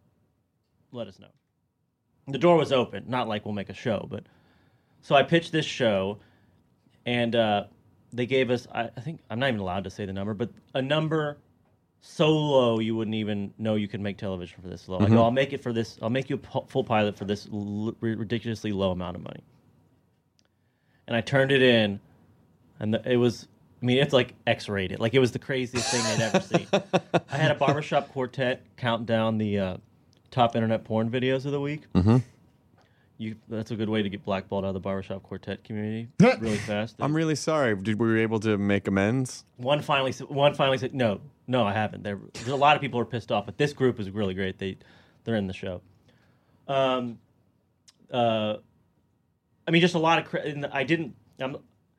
let us know. The door was open, not like we'll make a show, but so I pitched this show, and uh, they gave us, I, I think, I'm not even allowed to say the number, but a number so low you wouldn't even know you could make television for this low. I go, I'll make it for this, I'll make you a pu- full pilot for this l- ridiculously low amount of money. And I turned it in, and the, it was, I mean, it's like X-rated. Like, it was the craziest thing they'd ever seen. I had a barbershop quartet count down the uh, top internet porn videos of the week. Mm-hmm. You, that's a good way to get blackballed out of the barbershop quartet community really fast. I'm really sorry. Did we were able to make amends? One finally, s- one finally said, "No, no, I haven't." There, there's a lot of people who are pissed off, but this group is really great. They, they're in the show. Um, uh, I mean, just a lot of. Cre- and I didn't. I'm,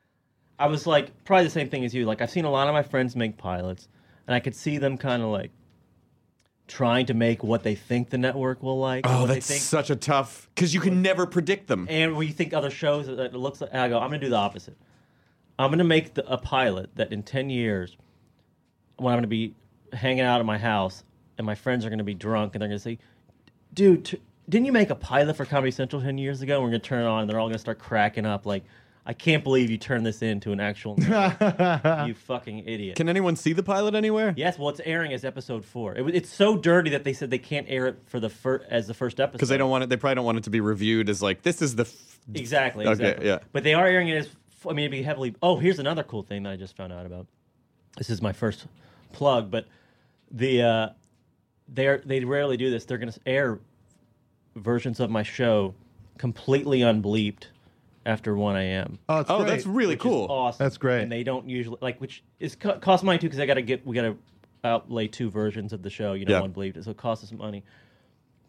I was like probably the same thing as you. Like I've seen a lot of my friends make pilots, and I could see them kind of like trying to make what they think the network will like. or Oh, what that's they think. such a tough because you can never predict them. And when you think other shows that it looks like, and I go, I'm going to do the opposite. I'm going to make the, a pilot that in ten years, when I'm going to be hanging out at my house, and my friends are going to be drunk, and they're going to say, dude, t- didn't you make a pilot for Comedy Central ten years ago? And we're going to turn it on, and they're all going to start cracking up like, I can't believe you turned this into an actual network, you fucking idiot. Can anyone see the pilot anywhere? Yes, well, it's airing as episode four. It, was- it's so dirty that they said they can't air it for the fir- as the first episode. Because they don't want it. They probably don't want it to be reviewed as like this is the. F- Exactly. Okay, Exactly. yeah. But they are airing it as. I mean, it'd be heavily. Oh, here's another cool thing that I just found out about. This is my first plug, but the uh, they are they rarely do this. They're going to air versions of my show completely unbleeped after one a.m. Oh, it's oh, great. that's really which is cool. awesome. That's great. And they don't usually like, which is co- cost money too because I got to get we got to outlay two versions of the show. You know, Yeah. one bleeped, so it costs us money.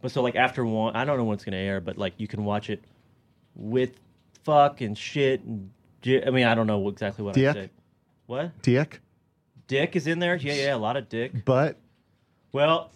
But so like after one, I don't know when it's gonna air, but like you can watch it with fuck and shit and j- I mean I don't know exactly what Dick? I said. What? Dick, Dick is in there? Yeah, yeah, a lot of dick. but Well,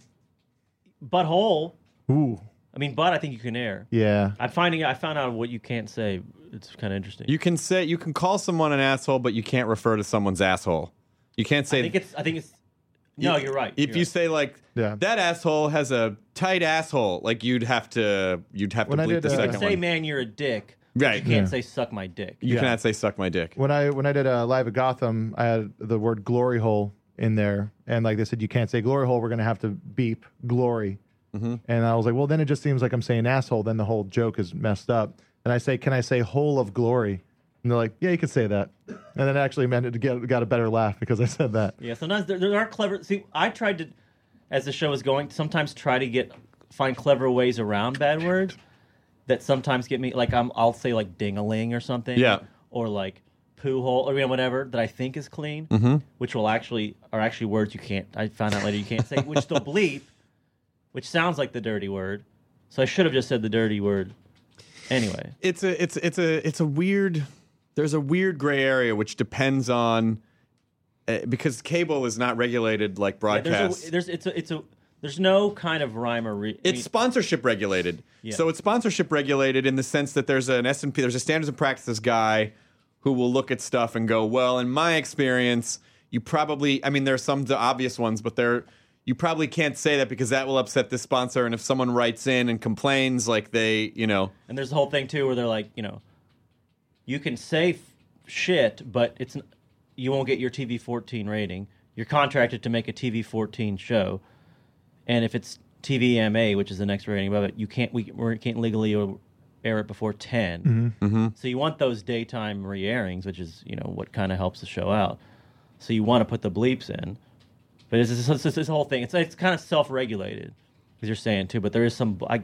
butthole. ooh, I mean, butt. I think you can air. yeah. I'm finding. I found out what you can't say. It's kind of interesting. You can say you can call someone an asshole, but you can't refer to someone's asshole. You can't say. I think it's. I think it's. No, you're right. If you're you right. say like Yeah. that asshole has a tight asshole, like you'd have to you'd have to When I bleep did, the uh, you second can say, one. "Man, you're a dick." but Right. You can't Yeah. say, "Suck my dick." You Yeah. cannot say suck my dick. When I when I did a live at Gotham, I had the word glory hole in there, and like they said, you can't say glory hole. We're gonna have to beep glory. Mm-hmm. And I was like, well, then it just seems like I'm saying asshole. Then the whole joke is messed up. And I say, can I say hole of glory? And they're like, yeah, you can say that. And then it actually meant it to get got a better laugh because I said that. Yeah. Sometimes there, there are clever. See, I tried to, as the show is going, sometimes try to get find clever ways around bad words that sometimes get me. Like I'm, I'll say like ding-a-ling or something. Yeah. Or like poo hole or you know, whatever that I think is clean, Mm-hmm. which will actually are actually words you can't. I found out later you can't say, which they'll bleep, which sounds like the dirty word. So I should have just said the dirty word. Anyway, It's a it's it's a it's a weird. There's a weird gray area which depends on uh, because cable is not regulated like yeah, broadcast. there's a, there's it's a it's a there's no kind of rhyme or re- I It's mean, sponsorship regulated. Yeah. So it's sponsorship regulated in the sense that there's an S and P, there's a standards and practices guy who will look at stuff and go, well, in my experience, you probably, I mean, there's some the obvious ones, but there, you probably can't say that because that will upset the sponsor. And if someone writes in and complains, like they, you know, and there's the whole thing too where they're like, you know, you can say f- shit, but it's n- you won't get your T V fourteen rating. You're contracted to make a T V fourteen show, and if it's T V M A, which is the next rating above it, you can't we, we can't legally air it before ten. Mm-hmm. So you want those daytime re-airings, which is you know what kind of helps the show out. So you want to put the bleeps in, but it's, it's, it's, it's this whole thing. It's it's kind of self-regulated, as you're saying too. But there is some. I,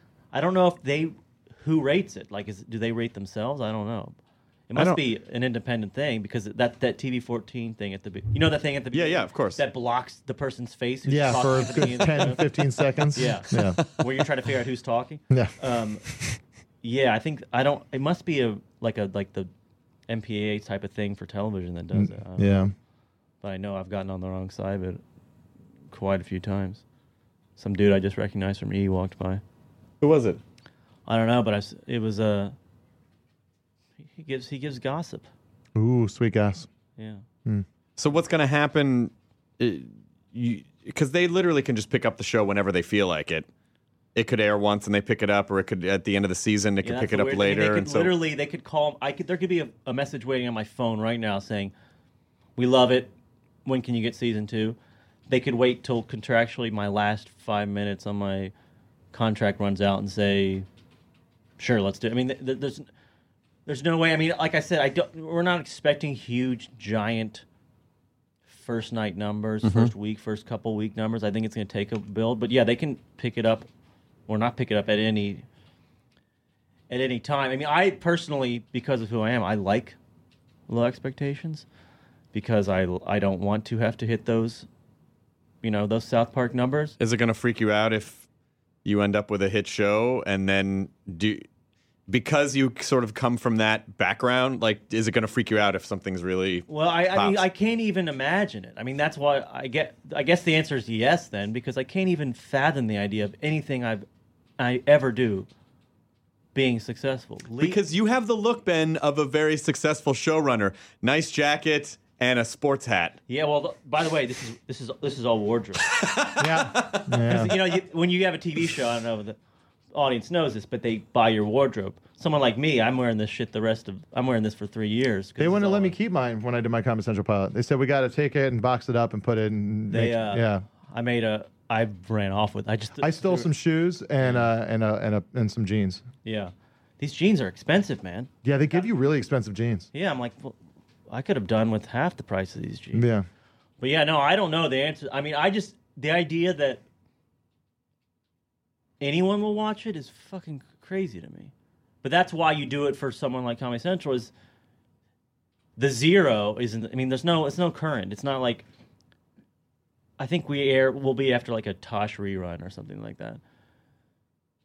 I don't know if they who rates it. Like, is do they rate themselves? I don't know. It I must don't- be an independent thing because that that T V fourteen thing at the be- you know that thing at the Yeah, beginning? yeah, of course. that blocks the person's face. Who's Yeah, talking for a at the good beginning of the ten, show? fifteen seconds. Yeah. Yeah. Where you're trying to figure out who's talking. Yeah. Um, yeah, I think I don't. It must be a like a like the M P A A type of thing for television that does it. I don't know. Yeah. But I know I've gotten on the wrong side of it quite a few times. Some dude I just recognized from E walked by. who was it? I don't know, but I s it was a. Uh, he gives he gives gossip. Ooh, sweet gas. Yeah. So what's going to happen? uh, You because they literally can just pick up the show whenever they feel like it. It could air once and they pick it up, or it could at the end of the season they Yeah, could that's pick it the up weird thing. later. They could and so literally, they could call. I could. There could be a, a message waiting on my phone right now saying, "We love it. When can you get season two?" They could wait till contractually my last five minutes on my contract runs out and say, "Sure, let's do it." I mean, th- th- there's there's no way. I mean, like I said, I don't. We're not expecting huge, giant first night numbers, Mm-hmm. first week, first couple week numbers. I think it's going to take a build, but yeah, they can pick it up or not pick it up at any at any time. I mean, I personally, because of who I am, I like low expectations because I I don't want to have to hit those, you know, those South Park numbers. is it going to freak you out if you end up with a hit show and then do because you sort of come from that background? Like, is it going to freak you out if something's really Well, I, I mean, pops? I can't even imagine it. I mean, that's why I get. I guess the answer is yes, then, because I can't even fathom the idea of anything I've I ever do being successful. Le- Because you have the look, Ben, of a very successful showrunner. Nice jacket and a sports hat. yeah. Well, th- by the way, this is this is this is all wardrobe. Yeah. Yeah. You know, you, when you have a T V show, I don't know if the audience knows this, but they buy your wardrobe. Someone like me, I'm wearing this shit the rest of. I'm wearing this for three years. 'cause They it's wouldn't all let me on- keep mine when I did my Comedy Central pilot. They said we got to take it and box it up and put it in. They, make- uh, yeah. I made a. I ran off with. I just. I stole some shoes and uh, and uh, and, uh, and some jeans. Yeah, these jeans are expensive, man. Yeah, they give you really expensive jeans. Yeah, I'm like, well, I could have done with half the price of these jeans. Yeah. But yeah, no, I don't know the answer. I mean, I just the idea that anyone will watch it is fucking crazy to me. But that's why you do it for someone like Comedy Central. Is the zero isn't? I mean, there's no, it's no current. It's not like. I think we air will be after like a Tosh rerun or something like that.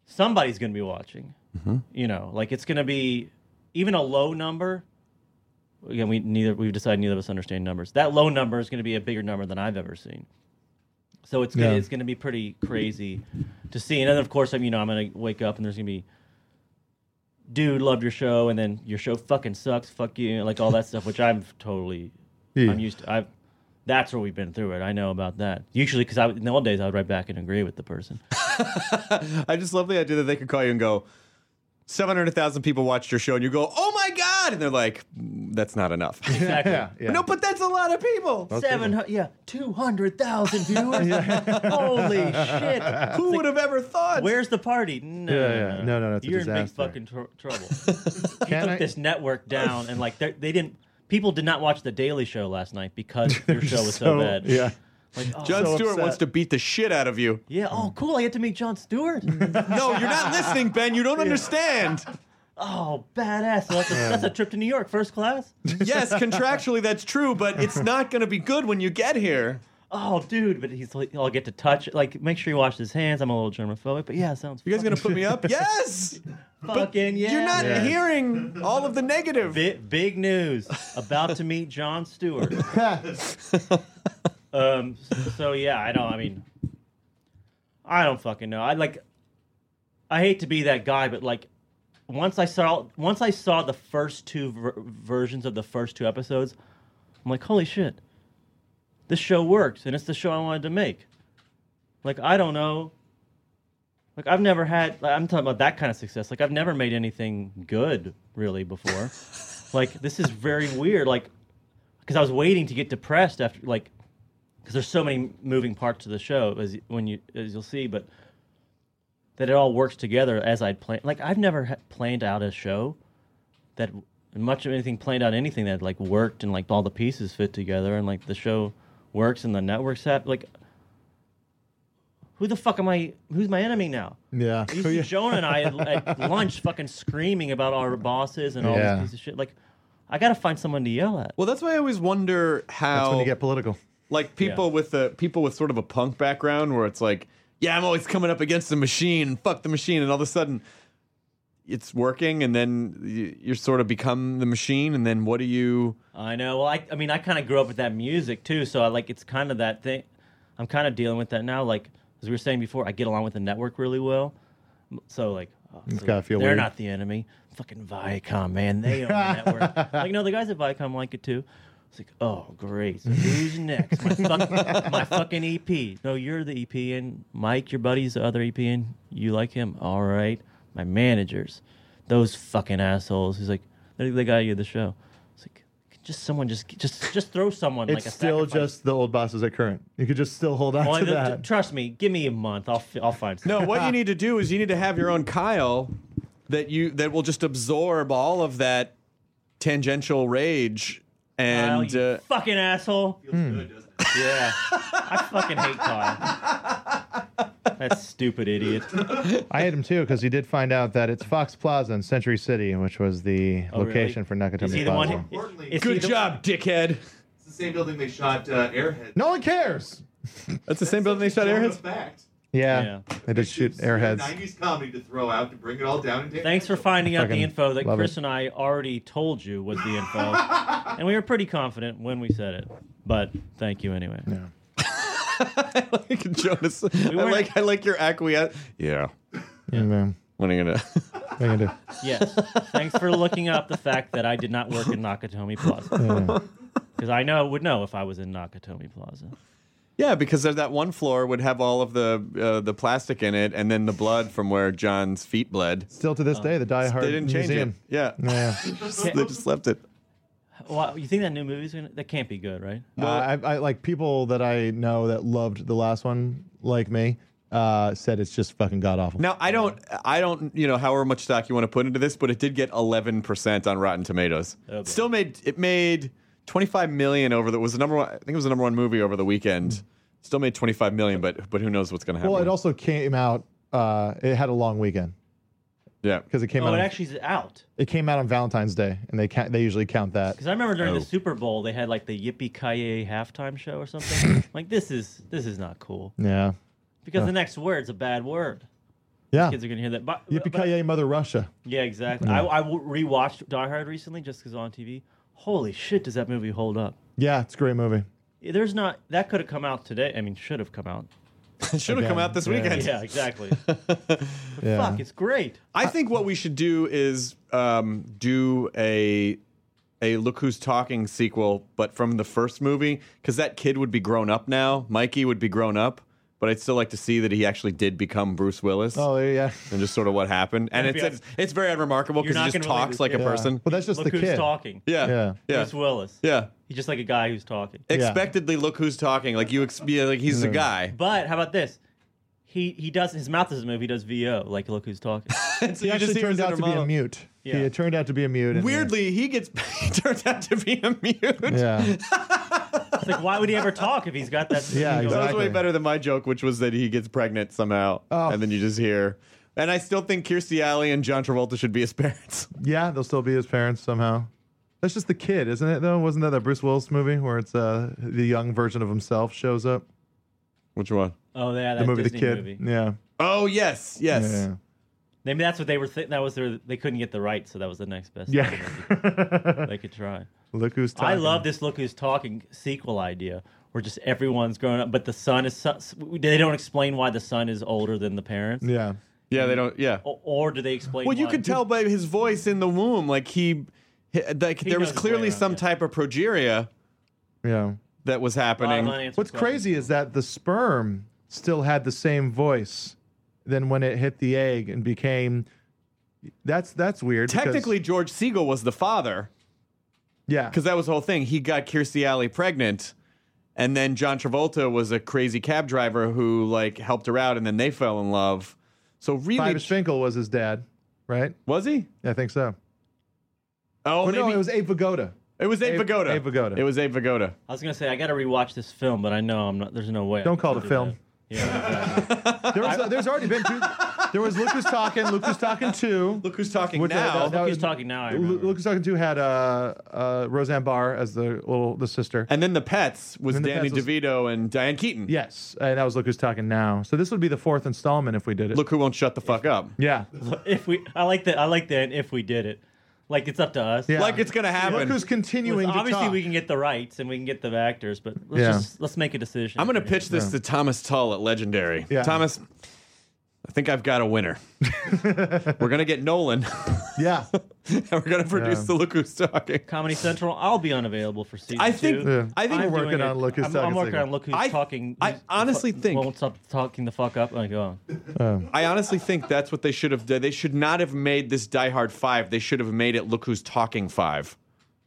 somebody's going to be watching. Mm-hmm. You know, like it's going to be even a low number. Again, we neither we've decided neither of us understand numbers. That low number is going to be a bigger number than I've ever seen. So it's gonna, Yeah. it's going to be pretty crazy to see. And then of course, I'm you know I'm going to wake up and there's going to be, dude, loved your show, and then your show fucking sucks, fuck you, like all that stuff, which I'm totally, Yeah. I'm used to. I've that's where we've been through it. I know about that. Usually, because in the old days, I would write back and agree with the person. I just love the idea that they could call you and go, seven hundred thousand people watched your show, and you go, oh my God! And they're like, "Mm, that's not enough. Exactly. Yeah, yeah. No, but that's a lot of people. Seven, hu- yeah, two hundred thousand viewers. Holy shit! Who would have ever thought? Where's the party? No, Yeah, no, yeah. no, No, no, no, it's a You're in big disaster. fucking tr- trouble. he Can took I- this network down, and like they they didn't. People did not watch the Daily Show last night because your show was so, So- bad. Yeah. Like, oh, John so Stewart upset. wants to beat the shit out of you. yeah. Oh, cool. I get to meet Jon Stewart. No, you're not listening, Ben. You don't understand. Oh, badass. So that's, a, that's a trip to New York, first class. Yes, contractually that's true, but it's not going to be good when you get here. Oh, dude. But he's like, I'll get to touch. Like, make sure he washes his hands. I'm a little germophobic, but yeah, it sounds. You guys going to put me up? Yes. fucking yeah. You're not Yeah. hearing all of the negative. Big, big news. About to meet Jon Stewart. um. So yeah, I don't. I mean, I don't fucking know. I like. I hate to be that guy, but like, once I saw once I saw the first two ver- versions of the first two episodes, I'm like, holy shit, this show works, and it's the show I wanted to make. Like, I don't know. Like, I've never had. Like, I'm talking about that kind of success. Like, I've never made anything good really before. Like, this is very weird. Like, because I was waiting to get depressed after, like, because there's so many moving parts to the show as when you as you'll see, but that it all works together as I'd planned. Like, I've never ha- planned out a show that much of anything planned out anything that like worked and like all the pieces fit together and like the show works and the network's happy. Like, who the fuck am I? Who's my enemy now? Yeah. You see Jonah and I at, at lunch fucking screaming about our bosses and all Yeah. this piece of shit. Like, I gotta find someone to yell at. Well, that's why I always wonder how That's when you get political. like people Yeah. with the people with sort of a punk background where it's like, yeah, I'm always coming up against the machine, fuck the machine, and all of a sudden it's working, and then you, you're sort of become the machine, and then what do you? I know. Well, I, I mean, I kind of grew up with that music too, so I like it's kind of that thing. I'm kind of dealing with that now. Like as we were saying before, I get along with the network really well. So like, oh, It's so gotta feel they're weird. not the enemy. Fucking Viacom, man, they own the network. Like, no, the guys at Viacom like it too. It's like, oh, great. So who's next? My, fuck, my fucking E P. No, you're the E P, and Mike, your buddy's the other E P, and you like him. All right. My managers, those fucking assholes. He's like, they're the guy you the show. It's like, just someone, just just just throw someone It's like a still sacrifice. just the old bosses at current. You could just still hold on Well, to th- that. trust me, give me a month. I'll fi- I'll find. No, Something. what you need to do is you need to have your own Kyle that you that will just absorb all of that tangential rage Kyle, and you uh, fucking asshole. Feels good, doesn't it? Yeah, I fucking hate Kyle. That stupid idiot. I hate him too because he did find out that it's Fox Plaza in Century City, which was the Oh, really? location for Nakatomi Is he the Plaza. one? Importantly, Is he good the- job, dickhead. It's the same building they shot uh, Airheads. No one cares. That's the same building they shot That's Airheads. a fact. Yeah, Yeah. they did shoot Airheads. nineties comedy to throw out to bring it all down and take Thanks for finding out the Fucking info that love Chris it. and I already told you was the info, and we were pretty confident when we said it. But thank you anyway. Yeah. I like Jonas. I weren't- like I like your acquiesce. Yeah. Yeah. Man. What are you gonna? What are you gonna Yes. Thanks for looking up the fact that I did not work in Nakatomi Plaza. do? Yeah. Because I know would know if I was in Nakatomi Plaza. Yeah, because there's that one floor would have all of the uh, the plastic in it, and then the blood from where John's feet bled. Still to this day, the Die Hard They didn't change Museum. it. Yeah. Yeah. They just left it. Well, you think that new movie's gonna? That can't be good, right? uh, I, I like people that I know that loved the last one, like me, uh, said it's just fucking god awful. Now I don't, I don't, you know, however much stock you want to put into this, but it did get eleven percent on Rotten Tomatoes. Oh, boy. Still made it made twenty-five million over the was the number one. I think it was the number one movie over the weekend. Still made twenty-five million, but but who knows what's going to happen? Well, it also came out. Uh, it had a long weekend yeah. because it came Oh, out. it on- actually is out. it came out on Valentine's Day, and they ca- they usually count that. Because I remember during Oh. the Super Bowl, they had like the Yippee Ki halftime show or something. Like this is this is not cool. Yeah. Because the next word's a bad word. Yeah. Kids are gonna hear that. But, Yippee but- ki Mother Russia. yeah, exactly. I, I w- rewatched Die Hard recently just because on T V. Holy shit, does that movie hold up? Yeah, it's a great movie. There's not that could have come out today. I mean, should have come out. It should have come Again, out this yeah. weekend. Yeah, exactly. But Yeah. fuck, it's great. I think what we should do is um, do a a Look Who's Talking sequel, but from the first movie, because that kid would be grown up now. Mikey would be grown up, but I'd still like to see that he actually did become Bruce Willis. Oh, yeah. And just sort of what happened. And That'd it's, be it's it's very unremarkable You're because he not just gonna believe talks it. like a Yeah. person. Well, that's just Look the who's kid. talking. Yeah. Yeah. Yeah. Bruce Willis. Yeah. He's just like a guy who's talking. Expectedly, look who's talking. Like you, ex- yeah, like he's the guy. But how about this? He he does his mouth doesn't move. He does V O. Like look who's talking. So He you actually just hear turned his out inner to be a monologue. mute. Yeah. He had turned out to be a mute. in the- Weirdly, he gets he turns out to be a mute. Yeah. It's like why would he ever talk if he's got that? Yeah, thing going? That was Exactly. way better than my joke, which was that he gets pregnant somehow, Oh. and then you just hear. And I still think Kirstie Alley and John Travolta should be his parents. Yeah, they'll still be his parents somehow. That's just the kid, isn't it, though? Wasn't that that Bruce Willis movie where it's uh, the young version of himself shows up? Which one? Oh yeah, that The movie Disney The Kid. movie. Yeah. Oh yes, yes. Yeah. Maybe that's what they were. Th- that was their. They couldn't get the rights, so that was the next best. Yeah. thing they could- they could try. Look who's talking. I love this Look Who's Talking sequel idea where just everyone's grown up, but the son is. Son, they don't explain why the son is older than the parents. Yeah. Yeah, they don't. Yeah. Or, or do they explain? Well, you why? could tell by his voice in the womb, like he, he like He there was knows his clearly way around, some yeah. type of progeria Yeah. that was A lot of happening. unanswered What's questions. crazy is that the sperm still had the same voice than when it hit the egg and became. That's that's weird. because- Technically, George Siegel was the father yeah. because that was the whole thing. He got Kirstie Alley pregnant, and then John Travolta was a crazy cab driver who like helped her out, and then they fell in love. So really, Fives Finkel was his dad, right? was he? I think so. Oh, Or maybe no, it was Abe Vigoda. It was Abe Abe- Vigoda. Abe Vigoda. It was Abe Vigoda. I was gonna say I got to rewatch this film, but I know I'm not. There's no way. I Don't can call it do a film. that. Yeah. Exactly. There was, there's already been two. There was Luke Who's Talking, Luke Who's Talking two. Look who's talking Which, uh, now. that- that Look was- Who's Talking Now. I Lu- remember. Luke Who's Talking two had uh, uh, Roseanne Barr as the little the sister. and then the Pets was And then The Danny Pets was- DeVito and Diane Keaton. Yes, and that was Look Who's Talking Now. So this would be the fourth installment if we did it. Look who won't shut the fuck up. Yeah. If we, I like that. I like that. If we did it, like it's up to us. Yeah. Like it's gonna happen. Look who's continuing Listen, to obviously talk. we can get the rights and we can get the actors, but let's Yeah. just let's make a decision. I'm going to pitch this to Thomas Tull at Legendary. Yeah. Thomas, I think I've got a winner. We're going to get Nolan, Yeah. and we're going to produce Yeah. the Look Who's Talking. Comedy Central. I'll be unavailable for season I think. two. Yeah. I think We're I'm working doing on it- Look Who's I'm, Talking I'm working sequel. on Look Who's I- Talking. I who's- honestly think- won't stop talking the fuck up. Like, oh, I honestly think that's what they should have done. They should not have made this Die Hard five. They should have made it Look Who's Talking five.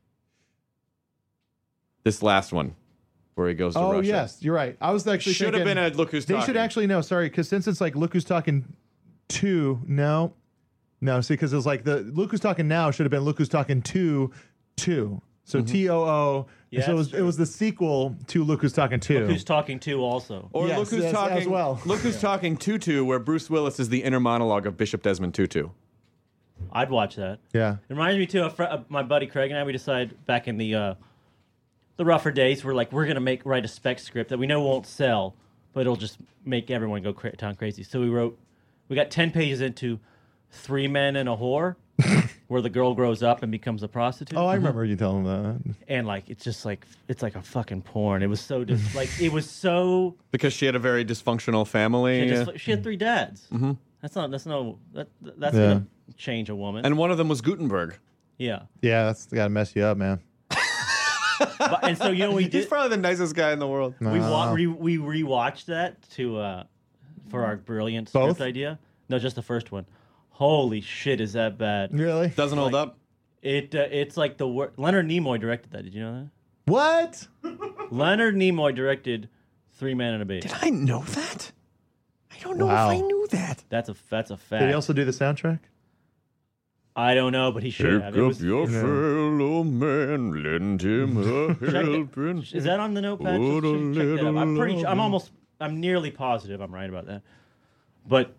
This last one, where he goes to Oh Russia. yes, you're right. I was actually Should have thinking- been a Look Who's They Talking. should actually know. Sorry, because since it's like Look Who's Talking two, no, no. See, because it was like the Look Who's Talking Now should have been Look Who's Talking two, two. So T O O. Yeah, so it was that's it true. was the sequel to Look Who's Talking two. Look Who's Talking to also. Or Yes, Look Who's yes, Talking as well. Look Who's Talking Tutu, where Bruce Willis is the inner monologue of Bishop Desmond Tutu. I'd watch that. Yeah. It reminds me too of fr- uh, my buddy Craig and I. We decided back in the uh, the rougher days, we're like, we're gonna make write a spec script that we know won't sell, but it'll just make everyone go cra- town crazy. So we wrote, we got ten pages into Three Men and a Whore, where the girl grows up and becomes a prostitute. Oh, I remember you telling them that. And like, it's just like it's like a fucking porn. It was so dis- like it was so. Because she had a very dysfunctional family. She had, uh, just, she had three dads. Mm-hmm. That's not. That's no. That that's Yeah. gonna change a woman. and one of them was Gutenberg. yeah. Yeah, that's gotta mess you up, man. But, and so you know we He's did. probably the nicest guy in the world. We wa- re- we rewatched that to uh, for our brilliant Both? script idea. No, just the first one. Holy shit, is that bad? Really? Doesn't hold up. It uh, it's like the wor- Leonard Nimoy directed that. Did you know What? that? Leonard Nimoy directed Three Men and a Baby. Did I know that? I don't know Wow. if I knew that. That's a that's a fact. Did he also do the soundtrack? I don't know, but he should have. It was- your fellow man, lend him a Check it. helping. Is that on the notepad? Put a Just check that out. I'm pretty. little Sure, I'm almost. I'm nearly positive I'm right about that. But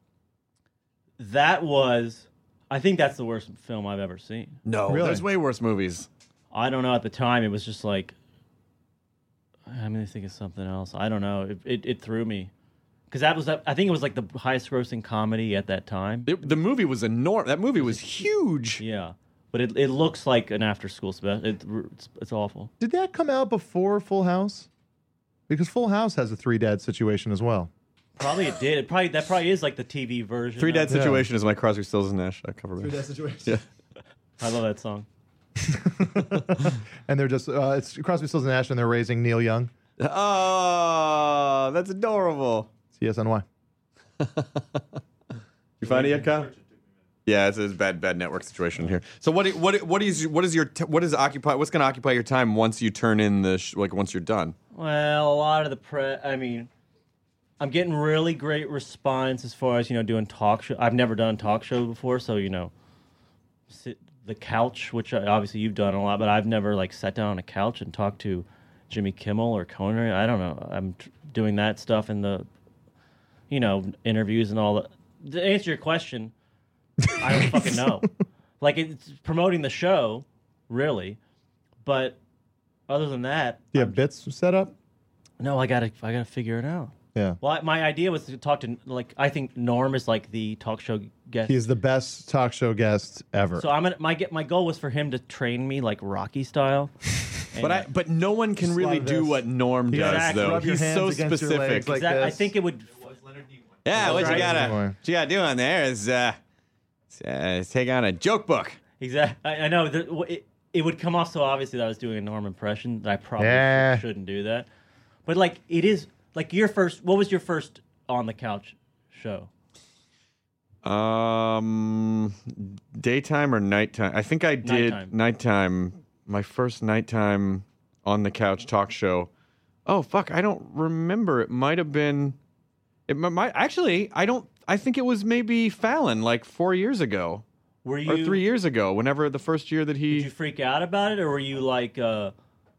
that was. I think that's the worst film I've ever seen. No, Really? there's way worse movies. I don't know. At the time, it was just like. I'm gonna think of something else. I don't know. It it, it threw me because that was I think it was like the highest grossing comedy at that time. It, the movie was enormous. That movie was huge. Yeah, but it it looks like an after school special. It, it's it's awful. Did that come out before Full House? Because Full House has a three dad situation as well. Probably it did. It probably that probably is like the T V version. Three of- Dad Situation is my Crosby, Stills and Nash uh, cover band. Three dad situation. Yeah. I love that song. And they're just uh, it's Crosby, Stills and Nash, and they're raising Neil Young. Oh, that's adorable. C S N Y. You find it yet, Kyle? Yeah, it's a bad, bad network situation here. So what, what, what is, what is your, t- what is occupy? What's going to occupy your time once you turn in the, sh- like once you're done? Well, a lot of the pre. I mean, I'm getting really great response as far as you know doing talk show. I've never done talk show before, so you know, sit the couch, which uh, obviously you've done a lot, but I've never like sat down on a couch and talked to Jimmy Kimmel or Conan. I don't know. I'm t- doing that stuff in the, you know, interviews and all that. To answer your question, I don't fucking know. Like it's promoting the show, really, but other than that, Do you have bits set up? no, I gotta, I gotta figure it out. Yeah. Well, I, my idea was to talk to like I think Norm is like the talk show guest. He's the best talk show guest ever. so I'm gonna my get my goal was for him to train me like Rocky style. But I, but no one can Just really like do this. what Norm does, Exactly. though. Rub your He's hands so against your specific. legs like Exact- I this. think it would. Yeah, what you Right. gotta, Boy. what you gotta do on there is, uh, is, uh, take on a joke book. Exactly. I, I know that w- it, it would come off so obviously that I was doing a Norm impression that I probably Yeah. shouldn't do that. But like it is like your first. What was your first on the couch show? Um, daytime or nighttime? I think I did Nighttime. nighttime. My first nighttime on the couch talk show. Oh fuck, I don't remember. It might have been. It mi- might actually. I don't. I think it was maybe Fallon, like four years ago Were you or three years ago. Whenever the first year that he. Did you freak out about it, or were you like? Uh,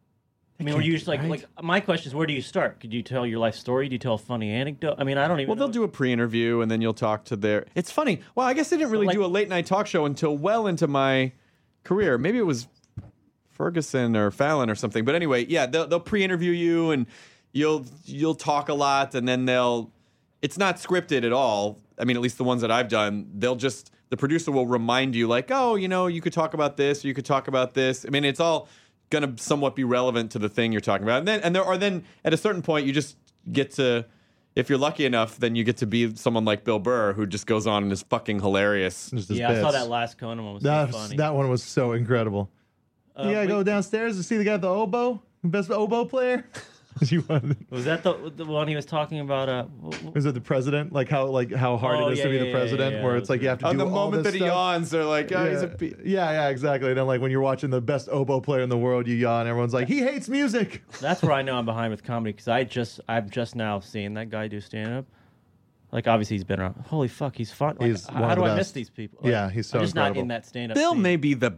I mean, were you just like right. like? My question is, where do you start? Could you tell your life story? Do you tell a funny anecdote? I mean, I don't even. Well, they'll know. do a pre-interview, and then you'll talk to their. It's funny. Well, I guess they didn't really Like- do a late night talk show until well into my career. Maybe it was Ferguson or Fallon or something. But anyway, yeah, they'll, they'll pre-interview you, and you'll you'll talk a lot, and then they'll. It's not scripted at all. I mean, at least the ones that I've done, they'll just the producer will remind you, like, oh, you know, you could talk about this, or you could talk about this. I mean, it's all going to somewhat be relevant to the thing you're talking about, and then and there or then at a certain point, you just get to. If you're lucky enough, then you get to be someone like Bill Burr, who just goes on and is fucking hilarious. Just his Yeah, I saw bits. that last Conan one was That, so was- funny. that one was so incredible. Uh, you gotta wait, go downstairs to see the guy with the oboe, best oboe player. You wanted- Was that the the one he was talking about? Uh, w- w- Was it the president? Like how like how hard Oh, it is yeah, to be yeah, the yeah, president, yeah, where that it's was like you have to On do the all moment this that he stuff. yawns, they're like, oh, yeah. he's a. Pe-. yeah, yeah, exactly. And then like when you're watching the best oboe player in the world, you yawn. Everyone's like, he hates music. that's where I know I'm behind with comedy because I just I'm just now seeing that guy do stand up. Like obviously he's been around. Holy fuck, he's fun. Like, He's h- one how of do the I miss best. these people? Like, Yeah, he's so I'm just incredible. not in that stand up. Bill may be the.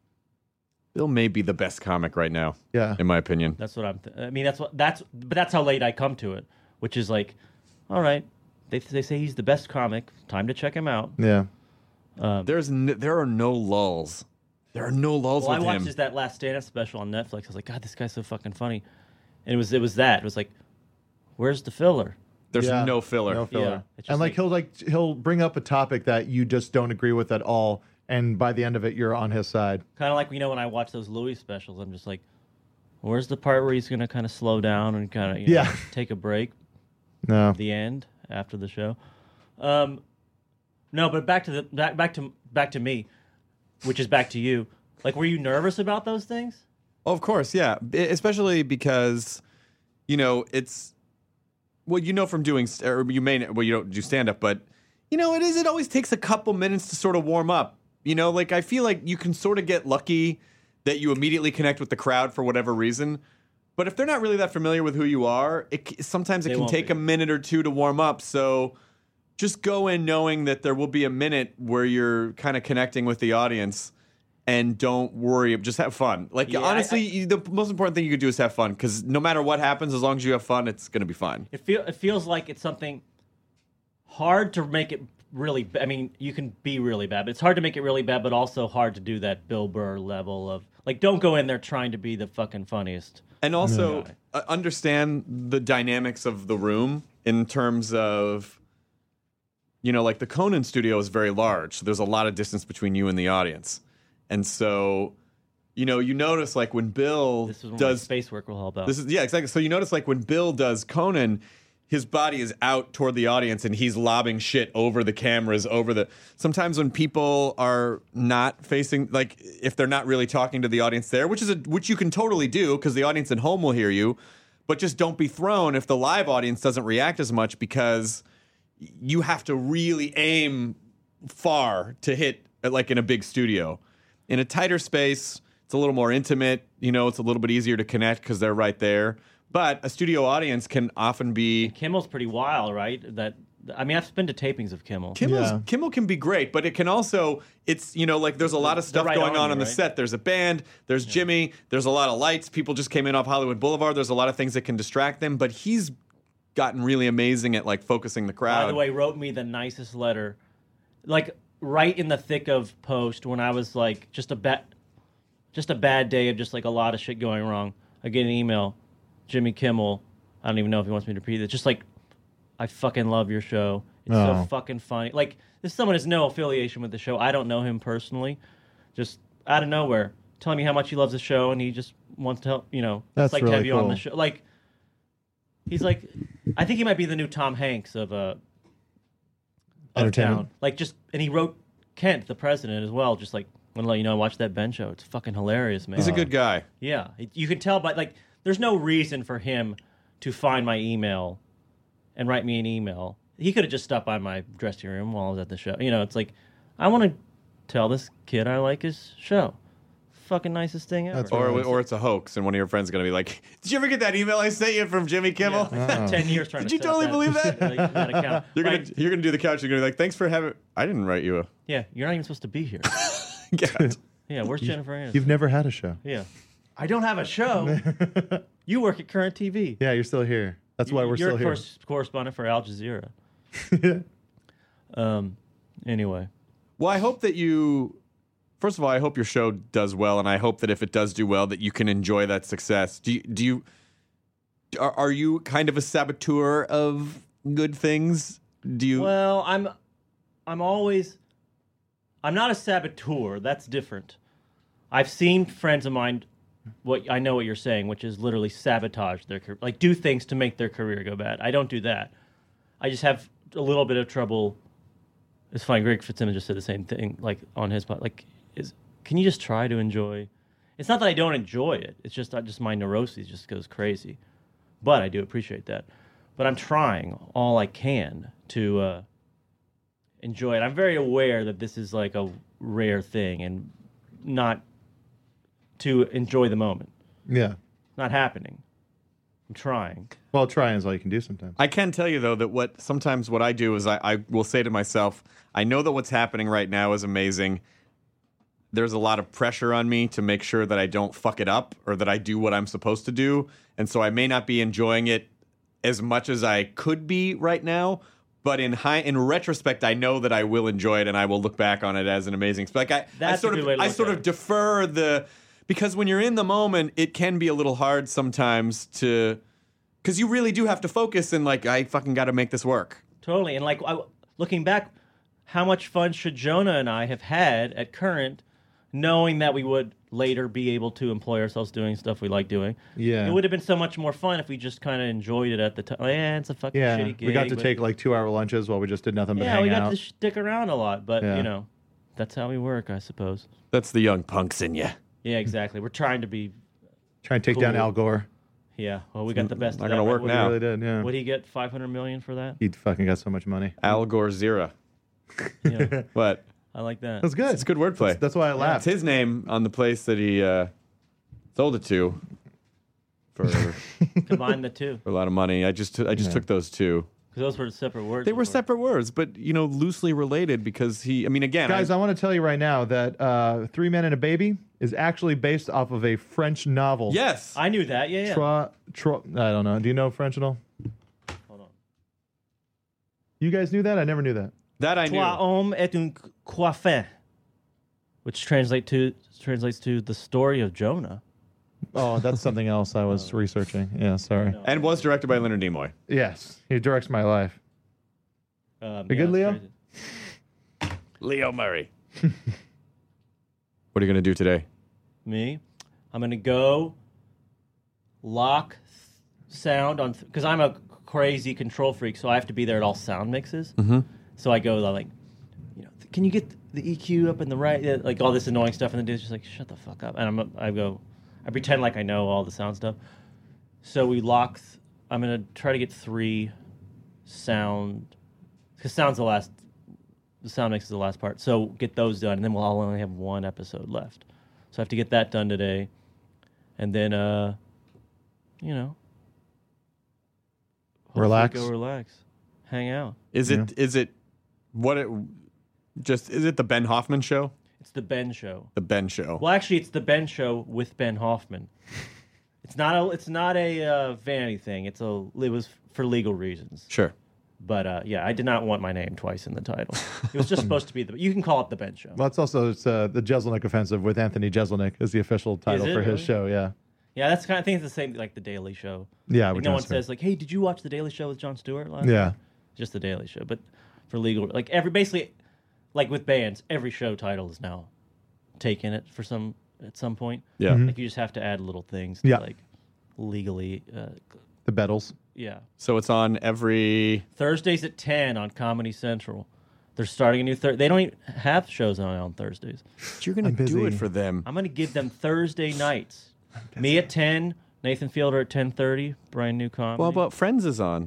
Bill may be the best comic right now. Yeah. in my opinion. That's what I'm. Th- I mean, that's what that's. But that's how late I come to it, which is like, all right. They they say he's the best comic. Time to check him out. Yeah. There's n- there are no lulls. There are no lulls Well, I with watched him. just that last stand up special on Netflix. I was like, God, this guy's so fucking funny. And it was it was that. It was like, where's the filler? There's Yeah. no filler. No filler. Yeah, it's just and like, like- he'll like he'll bring up a topic that you just don't agree with at all, and by the end of it, you're on his side. Kind of like you know when I watch those Louis specials, I'm just like, where's the part where he's gonna kind of slow down and kind of you know, Yeah. take a break? No. The end after the show. Um, no, but back to the back, back to back to me, which is back to you. Like, were you nervous about those things? Oh, of course, yeah. B- Especially because, you know, it's well, you know, from doing st- or you may well, you don't do stand up, but you know, it is. It always takes a couple minutes to sort of warm up. You know, like I feel like you can sort of get lucky that you immediately connect with the crowd for whatever reason. But if they're not really that familiar with who you are, it c- sometimes it They can won't take be. a minute or two to warm up. So just go in knowing that there will be a minute where you're kind of connecting with the audience, and don't worry. Just have fun. Like Yeah, I- honestly, I- you, the most important thing you could do is have fun, because no matter what happens, as long as you have fun, it's gonna be fine. It feel it feels like it's something hard to make it really. ba- I mean, you can be really bad, but it's hard to make it really bad, but also hard to do that Bill Burr level of like. Don't go in there trying to be the fucking funniest. And also Yeah. uh, understand the dynamics of the room. in terms of, you know, like the Conan studio is very large. So there's a lot of distance between you and the audience. And so, you know, you notice like when Bill This is when does space work will help out. This is yeah, exactly. So you notice like when Bill does Conan, his body is out toward the audience and he's lobbing shit over the cameras, over the sometimes when people are not facing, like if they're not really talking to the audience there, which is a which you can totally do because the audience at home will hear you, but just don't be thrown if the live audience doesn't react as much because you have to really aim far to hit like in a big studio. In a tighter space, it's a little more intimate, you know, it's a little bit easier to connect because they're right there. But a studio audience can often be... Kimmel's pretty wild, right? That I mean, I've been to tapings of Kimmel. Kimmel's, Yeah. Kimmel can be great, but it can also, it's, you know, like there's a lot of stuff right going on on you, on the right? set. There's a band, there's Jimmy, there's a lot of lights. People just came in off Hollywood Boulevard. There's a lot of things that can distract them, but he's gotten really amazing at like focusing the crowd. By the way, wrote me the nicest letter. Like right in the thick of post when I was like just a bad, just a bad day of just like a lot of shit going wrong. I get an email, Jimmy Kimmel. I don't even know if he wants me to repeat it. Just like, I fucking love your show. It's Oh. so fucking funny. Like, this someone has no affiliation with the show. I don't know him personally. Just out of nowhere, telling me how much he loves the show, and he just wants to help, you know, That's just like to have really you on cool. the show. Like, he's like, I think he might be the new Tom Hanks of, uh, of Entertainment. town. Like, just, and he wrote Kent, the president, as well. Just like, I'm gonna let you know, watch that Ben show. It's fucking hilarious, man. He's a good guy. Yeah, it- you can tell by like, there's no reason for him to find my email and write me an email. He could have just stopped by my dressing room while I was at the show. You know, it's like, I want to tell this kid I like his show. Fucking nicest thing ever. That's Or, right. or it's a hoax, and one of your friends is going to be like, did you ever get that email I sent you from Jimmy Kimmel? Yeah. Ten years trying Did to you set up totally believe that? like, that account. You're going Like, to you're gonna do the couch. You're going to be like, thanks for having... I didn't write you a... yeah, you're not even supposed to be here. God. Yeah, where's Jennifer Aniston? You've never had a show. Yeah. I don't have a show. You work at Current T V. Yeah, you're still here. That's why we're You're still a here. cors- correspondent for Al Jazeera. um. Anyway. Well, I hope that you... First of all, I hope your show does well, and I hope that if it does do well, that you can enjoy that success. Do you... Do you are, are you kind of a saboteur of good things? Do you... Well, I'm, I'm always, I'm not a saboteur. That's different. I've seen friends of mine. What I know what you're saying, which is literally sabotage their career, like do things to make their career go bad. I don't do that. I just have a little bit of trouble. It's fine. Greg Fitzsimmons just said the same thing, like on his pod. Like, is can you just try to enjoy? It's not that I don't enjoy it. It's just I just my neuroses just goes crazy. But I do appreciate that. But I'm trying all I can to uh, enjoy it. I'm very aware that this is like a rare thing and not to enjoy the moment. Yeah. Not happening. I'm trying. Well, trying is all you can do sometimes. I can tell you though that what sometimes what I do is I, I will say to myself, I know that what's happening right now is amazing. There's a lot of pressure on me to make sure that I don't fuck it up or that I do what I'm supposed to do, and so I may not be enjoying it as much as I could be right now. But in high, in retrospect, I know that I will enjoy it and I will look back on it as an amazing. Like I, I That's a sort good of, way to I look sort at of it. defer the. Because when you're in the moment, it can be a little hard sometimes to, because you really do have to focus and like, I fucking got to make this work. Totally. And like I, looking back, how much fun should Jonah and I have had at Current, knowing that we would later be able to employ ourselves doing stuff we like doing? Yeah. It would have been so much more fun if we just kind of enjoyed it at the time. Yeah, it's a fucking Yeah. shitty gig. We got to but- take like two hour lunches while we just did nothing but Yeah, hang we got out. to stick around a lot, but Yeah. you know, that's how we work, I suppose. That's the young punks in you. Yeah, exactly. We're trying to be. Trying to take down Cool. Al Gore. Yeah, well, we got the best. Not of gonna that, work right? now. He really did, yeah. Would he get five hundred million for that? He fucking got so much money. Al Gore Zira. Yeah, What? I like that. That's good. It's good wordplay. That's, that's why I It's laughed. his name on the place that he uh, sold it to for, for Combine the two, a lot of money. I just I just Yeah. took those two. because those were separate words. They were before. separate words, but you know, loosely related because he. I mean, again, Guys, I, I want to tell you right now that uh, Three Men and a Baby is actually based off of a French novel. yes, I knew that. Yeah, yeah. Tra, tra, I don't know. Do you know French at all? Hold on. You guys knew that? I never knew that. that I Toi knew. homme est un coiffin, which translate to translates to the story of Jonah. Oh, that's something else I was researching. Yeah, sorry. And was directed by Leonard Nimoy. Yes, he directs my life. Um, You yeah, good, Leo? it's crazy. Leo Murray. What are you going to do today? Me, I'm gonna go lock sound on because I'm a crazy control freak, so I have to be there at all sound mixes. Mm-hmm. So I go like, you know, can you get the E Q up in the right, yeah, like all this annoying stuff, and the dude's just like, shut the fuck up, and I'm I go, I pretend like I know all the sound stuff. So we lock. Th- I'm gonna try to get three sound because sound's the last. The sound mix is the last part. So get those done, and then we'll all only have one episode left. So I have to get that done today, and then, uh, you know, hopefully Relax. Go relax, hang out. Is it? Is it? What it? Just is it the Ben Hoffman show? It's the Ben Show. The Ben Show. Well, actually, it's the Ben Show with Ben Hoffman. It's not a. It's not a uh, vanity thing. It's a. It was for legal reasons. Sure. But uh, yeah, I did not want my name twice in the title. It was just supposed to be the. You can call it the Ben Show. Well, it's also it's, uh, the Jeselnik Offensive with Anthony Jeselnik is the official title it for his really? show. Yeah. Yeah, that's kind of. I think it's the same like the Daily Show. Yeah, Like with no Jon one Stewart. says like, "Hey, did you watch the Daily Show with Jon Stewart last Yeah. night?" Just the Daily Show, but for legal, like every basically, like with bands, every show title is now taken it for some at some point. Yeah. Mhm. Like you just have to add little things. To Yeah. Like legally, uh, The Beatles. yeah. So it's on every. Thursdays at ten on Comedy Central. They're starting a new third. They don't even have shows on on Thursdays. You're gonna I'm do it busy. for them. I'm going to give them Thursday nights. Me at ten, Nathan Fielder at ten thirty, brand new comedy. Well, but Friends is on.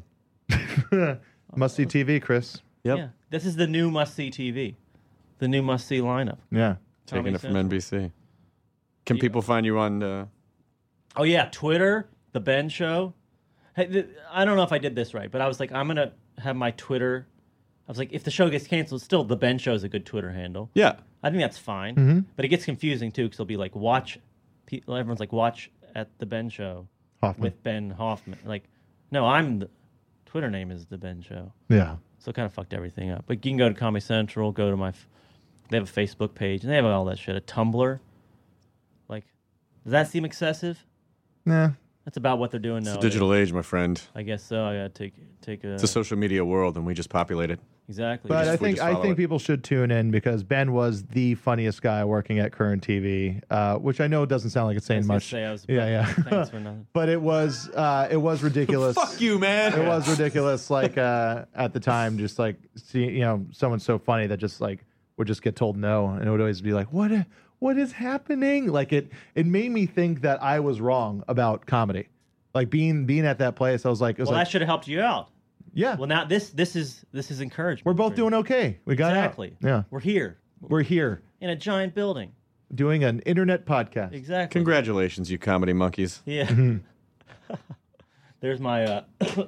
Must see T V, Chris. Yep. Yeah, this is the new must-see T V. The new must-see lineup. Yeah. Taking Comedy it from Central. N B C. Can people find you on? Uh, Oh, yeah, Twitter, The Ben Show. Hey, th- I don't know if I did this right, but I was like, I'm going to have my Twitter. I was like, if the show gets canceled, still The Ben Show is a good Twitter handle. yeah. I think that's fine. Mm-hmm. But it gets confusing, too, because they'll be like, watch. Pe- everyone's like, watch at The Ben Show Hoffman. with Ben Hoffman. Like, no, I'm the Twitter name is The Ben Show. Yeah. So it kind of fucked everything up. But you can go to Comedy Central, go to my. F- they have a Facebook page, and they have all that shit. A Tumblr. Like, does that seem excessive? Nah. That's about what they're doing It's now. a digital age, my friend. I guess so. I gotta take take a. It's a social media world, and we just populate it. exactly. But just- I we think just I follow think it. people should tune in because Ben was the funniest guy working at Current T V, uh, which I know doesn't sound like it's I saying was gonna much. say I was yeah, yeah. Thanks for nothing. But it was uh, it was ridiculous. Fuck you, man. It was ridiculous. Like uh, at the time, just like see, you know, someone so funny that just like would just get told no, and it would always be like, what, what is happening? Like it, it made me think that I was wrong about comedy. Like being being at that place, I was like, it was Well, like, that should have helped you out. yeah, Well, now this this is this is encouragement. we're both for you. doing okay. We got out. exactly. Yeah, We're here we're here in a giant building. doing an internet podcast. Exactly. Congratulations, you comedy monkeys. Yeah. Mm-hmm. There's my. Uh,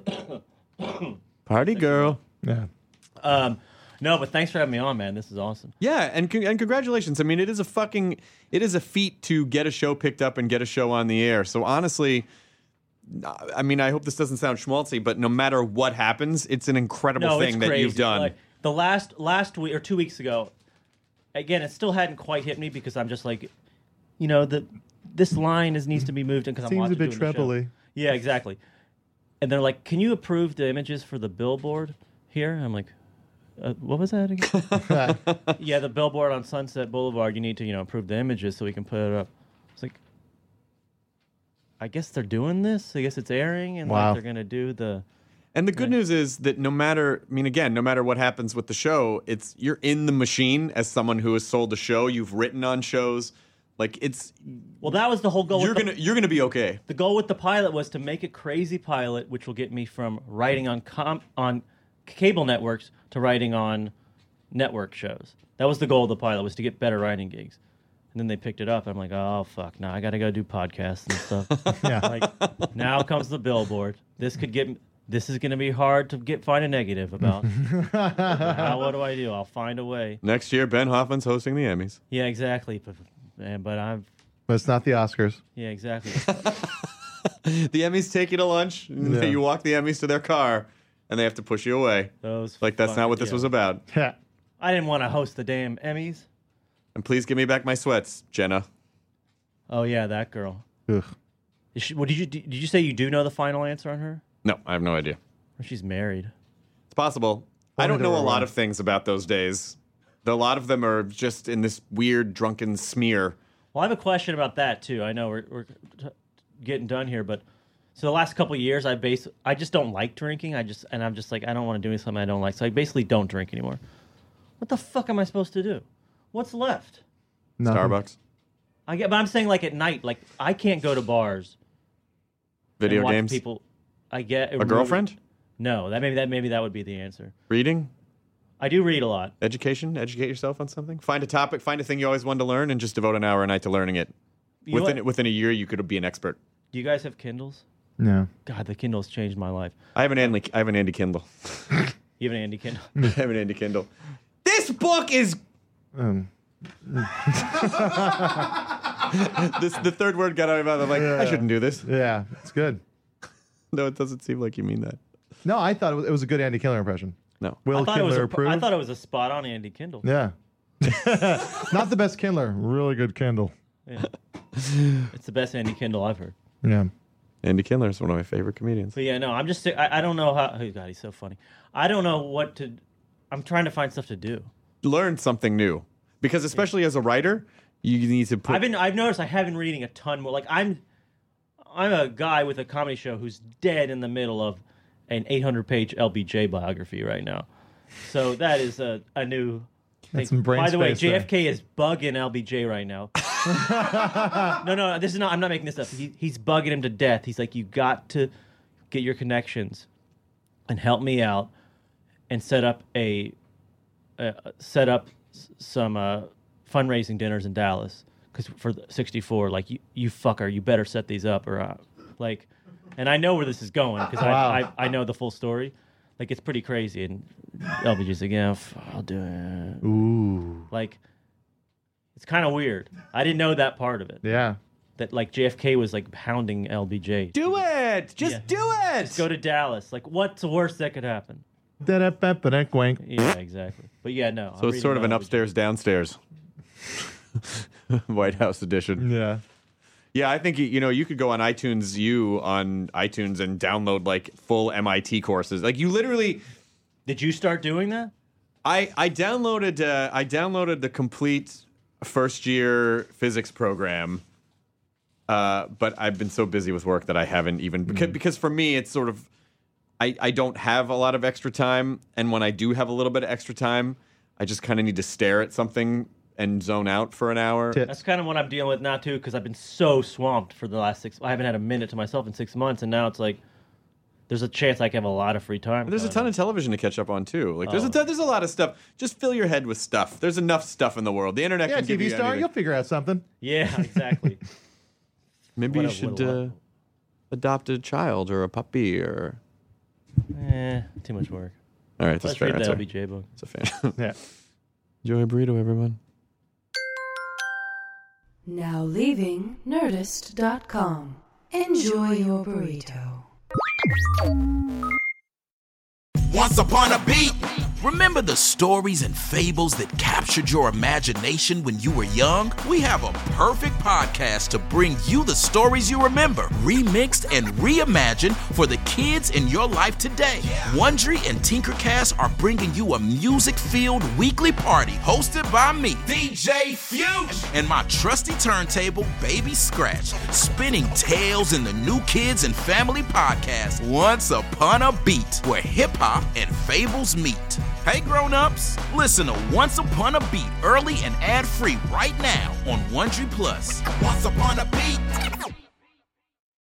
Party girl. Yeah. um, no, but thanks for having me on, man. This is awesome. Yeah, and con- and congratulations. I mean, it is a fucking it is a feat to get a show picked up and get a show on the air. So honestly, I mean, I hope this doesn't sound schmaltzy, but no matter what happens, it's an incredible No, thing it's that crazy. you've done. Like, the last last week or two weeks ago, again, it still hadn't quite hit me because I'm just like, you know, the this line is needs to be moved in because I'm Seems watching a bit doing the show. trebly. Yeah, exactly. And they're like, "Can you approve the images for the billboard here?" I'm like, uh, "What was that again?" Yeah, the billboard on Sunset Boulevard. You need to, you know, approve the images so we can put it up. It's like, I guess they're doing this. I guess it's airing, and Wow. like they're gonna do the. And the good news is that no matter, I mean, again, no matter what happens with the show, it's you're in the machine as someone who has sold a show. You've written on shows, like it's Well, that was the whole goal. you're with the- gonna you're gonna be okay. The goal with the pilot was to make a crazy pilot, which will get me from writing on com- on cable networks to writing on network shows. That was the goal of the pilot, was to get better writing gigs. And then they picked it up. I'm like, oh fuck, now I got to go do podcasts and stuff. Yeah. Like now comes the billboard. This could get. This is going to be hard to get find a negative about. Now what do I do? I'll find a way. Next year, Ben Hoffman's hosting the Emmys. Yeah, exactly. But, man, but I've. But it's not the Oscars. Yeah, exactly. The Emmys take you to lunch. And Yeah. You walk the Emmys to their car, and they have to push you away. Those. Like that's fuck- not what this yeah. was about. Yeah. I didn't want to host the damn Emmys. And please give me back my sweats, Jenna. Oh yeah, that girl. Ugh. Is she, what did you did you say you do know the final answer on her? No, I have no idea. Or she's married. It's possible. I don't know a lot of things about those days. A lot of them are just in this weird drunken smear. Well, I have a question about that too. I know we're, we're t- getting done here, but so the last couple of years, I base I just don't like drinking. I just and I'm just like I don't want to do something I don't like, so I basically don't drink anymore. What the fuck am I supposed to do? What's left? Nothing. Starbucks. I get, but I'm saying like at night, like I can't go to bars. Video and watch games. People, I get A girlfriend. No, that maybe that maybe that would be the answer. Reading. I do read a lot. Education. Educate yourself on something. Find a topic. Find a thing you always wanted to learn, and just devote an hour a night to learning it. You know Within what? within a year, you could be an expert. Do you guys have Kindles? No. God, the Kindle's changed my life. I have an Andy. I have an Andy Kindle. You have an Andy Kindle? I have an Andy Kindle. This book is. Um. this the third word got out of my mouth. I'm like, I shouldn't do this. Yeah, it's good. No, it doesn't seem like you mean that. No, I thought it was, it was a good Andy Kindler impression. No. Will I thought, it was Kindler a, approve? I thought it was a spot on Andy Kindle. Yeah. Not the best Kindler. Really good Kindle. Yeah. It's the best Andy Kindle I've heard. Yeah. Andy Kindler is one of my favorite comedians. But yeah, no, I'm just I, I don't know how. Oh God, he's so funny. I don't know what to. I'm trying to find stuff to do. Learn something new, because especially as a writer, you need to put. I've been I've noticed I have been reading a ton more. Like I'm, I'm a guy with a comedy show who's dead in the middle of an eight hundred page L B J biography right now. So that is a, a new. That's thing. some brain By the way, space J F K is bugging L B J right now. no, no, this is not. I'm not making this up. He, he's bugging him to death. He's like, you got to get your connections and help me out and set up a uh, set up s- some uh, fundraising dinners in Dallas because for the sixty-four, like you, you fucker, you better set these up or uh, like. And I know where this is going because Wow. I, I I know the full story. Like it's pretty crazy, and L B J's like, yeah, f- I'll do it. Ooh. Like, it's kind of weird. I didn't know that part of it. Yeah. That like J F K was like hounding L B J. Do it. Just Yeah. do it. Just go to Dallas. Like, what's the worst that could happen? Da-da-ba-ba-da-quank. Yeah, exactly. But yeah, no. So it's sort of an upstairs downstairs. White House edition. Yeah. Yeah, I think you- you know you could go on iTunes U on iTunes and download like full M I T courses. Like you literally. Did you start doing that? I I downloaded uh, I downloaded the complete first year physics program. Uh, but I've been so busy with work that I haven't even because, because for me it's sort of I, I don't have a lot of extra time, and when I do have a little bit of extra time, I just kind of need to stare at something and zone out for an hour. Tits. That's kind of what I'm dealing with now too, because I've been so swamped for the last six. I haven't had a minute to myself in six months, and now it's like there's a chance I can have a lot of free time. There's a going ton on. of television to catch up on too. Like there's a Oh. ton, there's a lot of stuff. Just fill your head with stuff. There's enough stuff in the world. The internet Yeah, can T give V you star, anything. you'll figure out something. Yeah, exactly. Maybe What you a- should what a uh, lot. adopt a child or a puppy or. eh, too much work. All right, that's Let's fair read the answer. L B J book. It's a fan. Yeah. Enjoy a burrito, everyone. Now leaving Nerdist dot com. Enjoy your burrito. Once upon a beat. Remember the stories and fables that captured your imagination when you were young? We have a perfect podcast to bring you the stories you remember, remixed and reimagined for the kids in your life today. Wondery and Tinkercast are bringing you a music-filled weekly party hosted by me, D J Fuge, and my trusty turntable, Baby Scratch, spinning tales in the New Kids and Family podcast, Once Upon a Beat, where hip-hop and fables meet. Hey grown-ups, listen to Once Upon a Beat early and ad-free right now on Wondery Plus. Once Upon a Beat.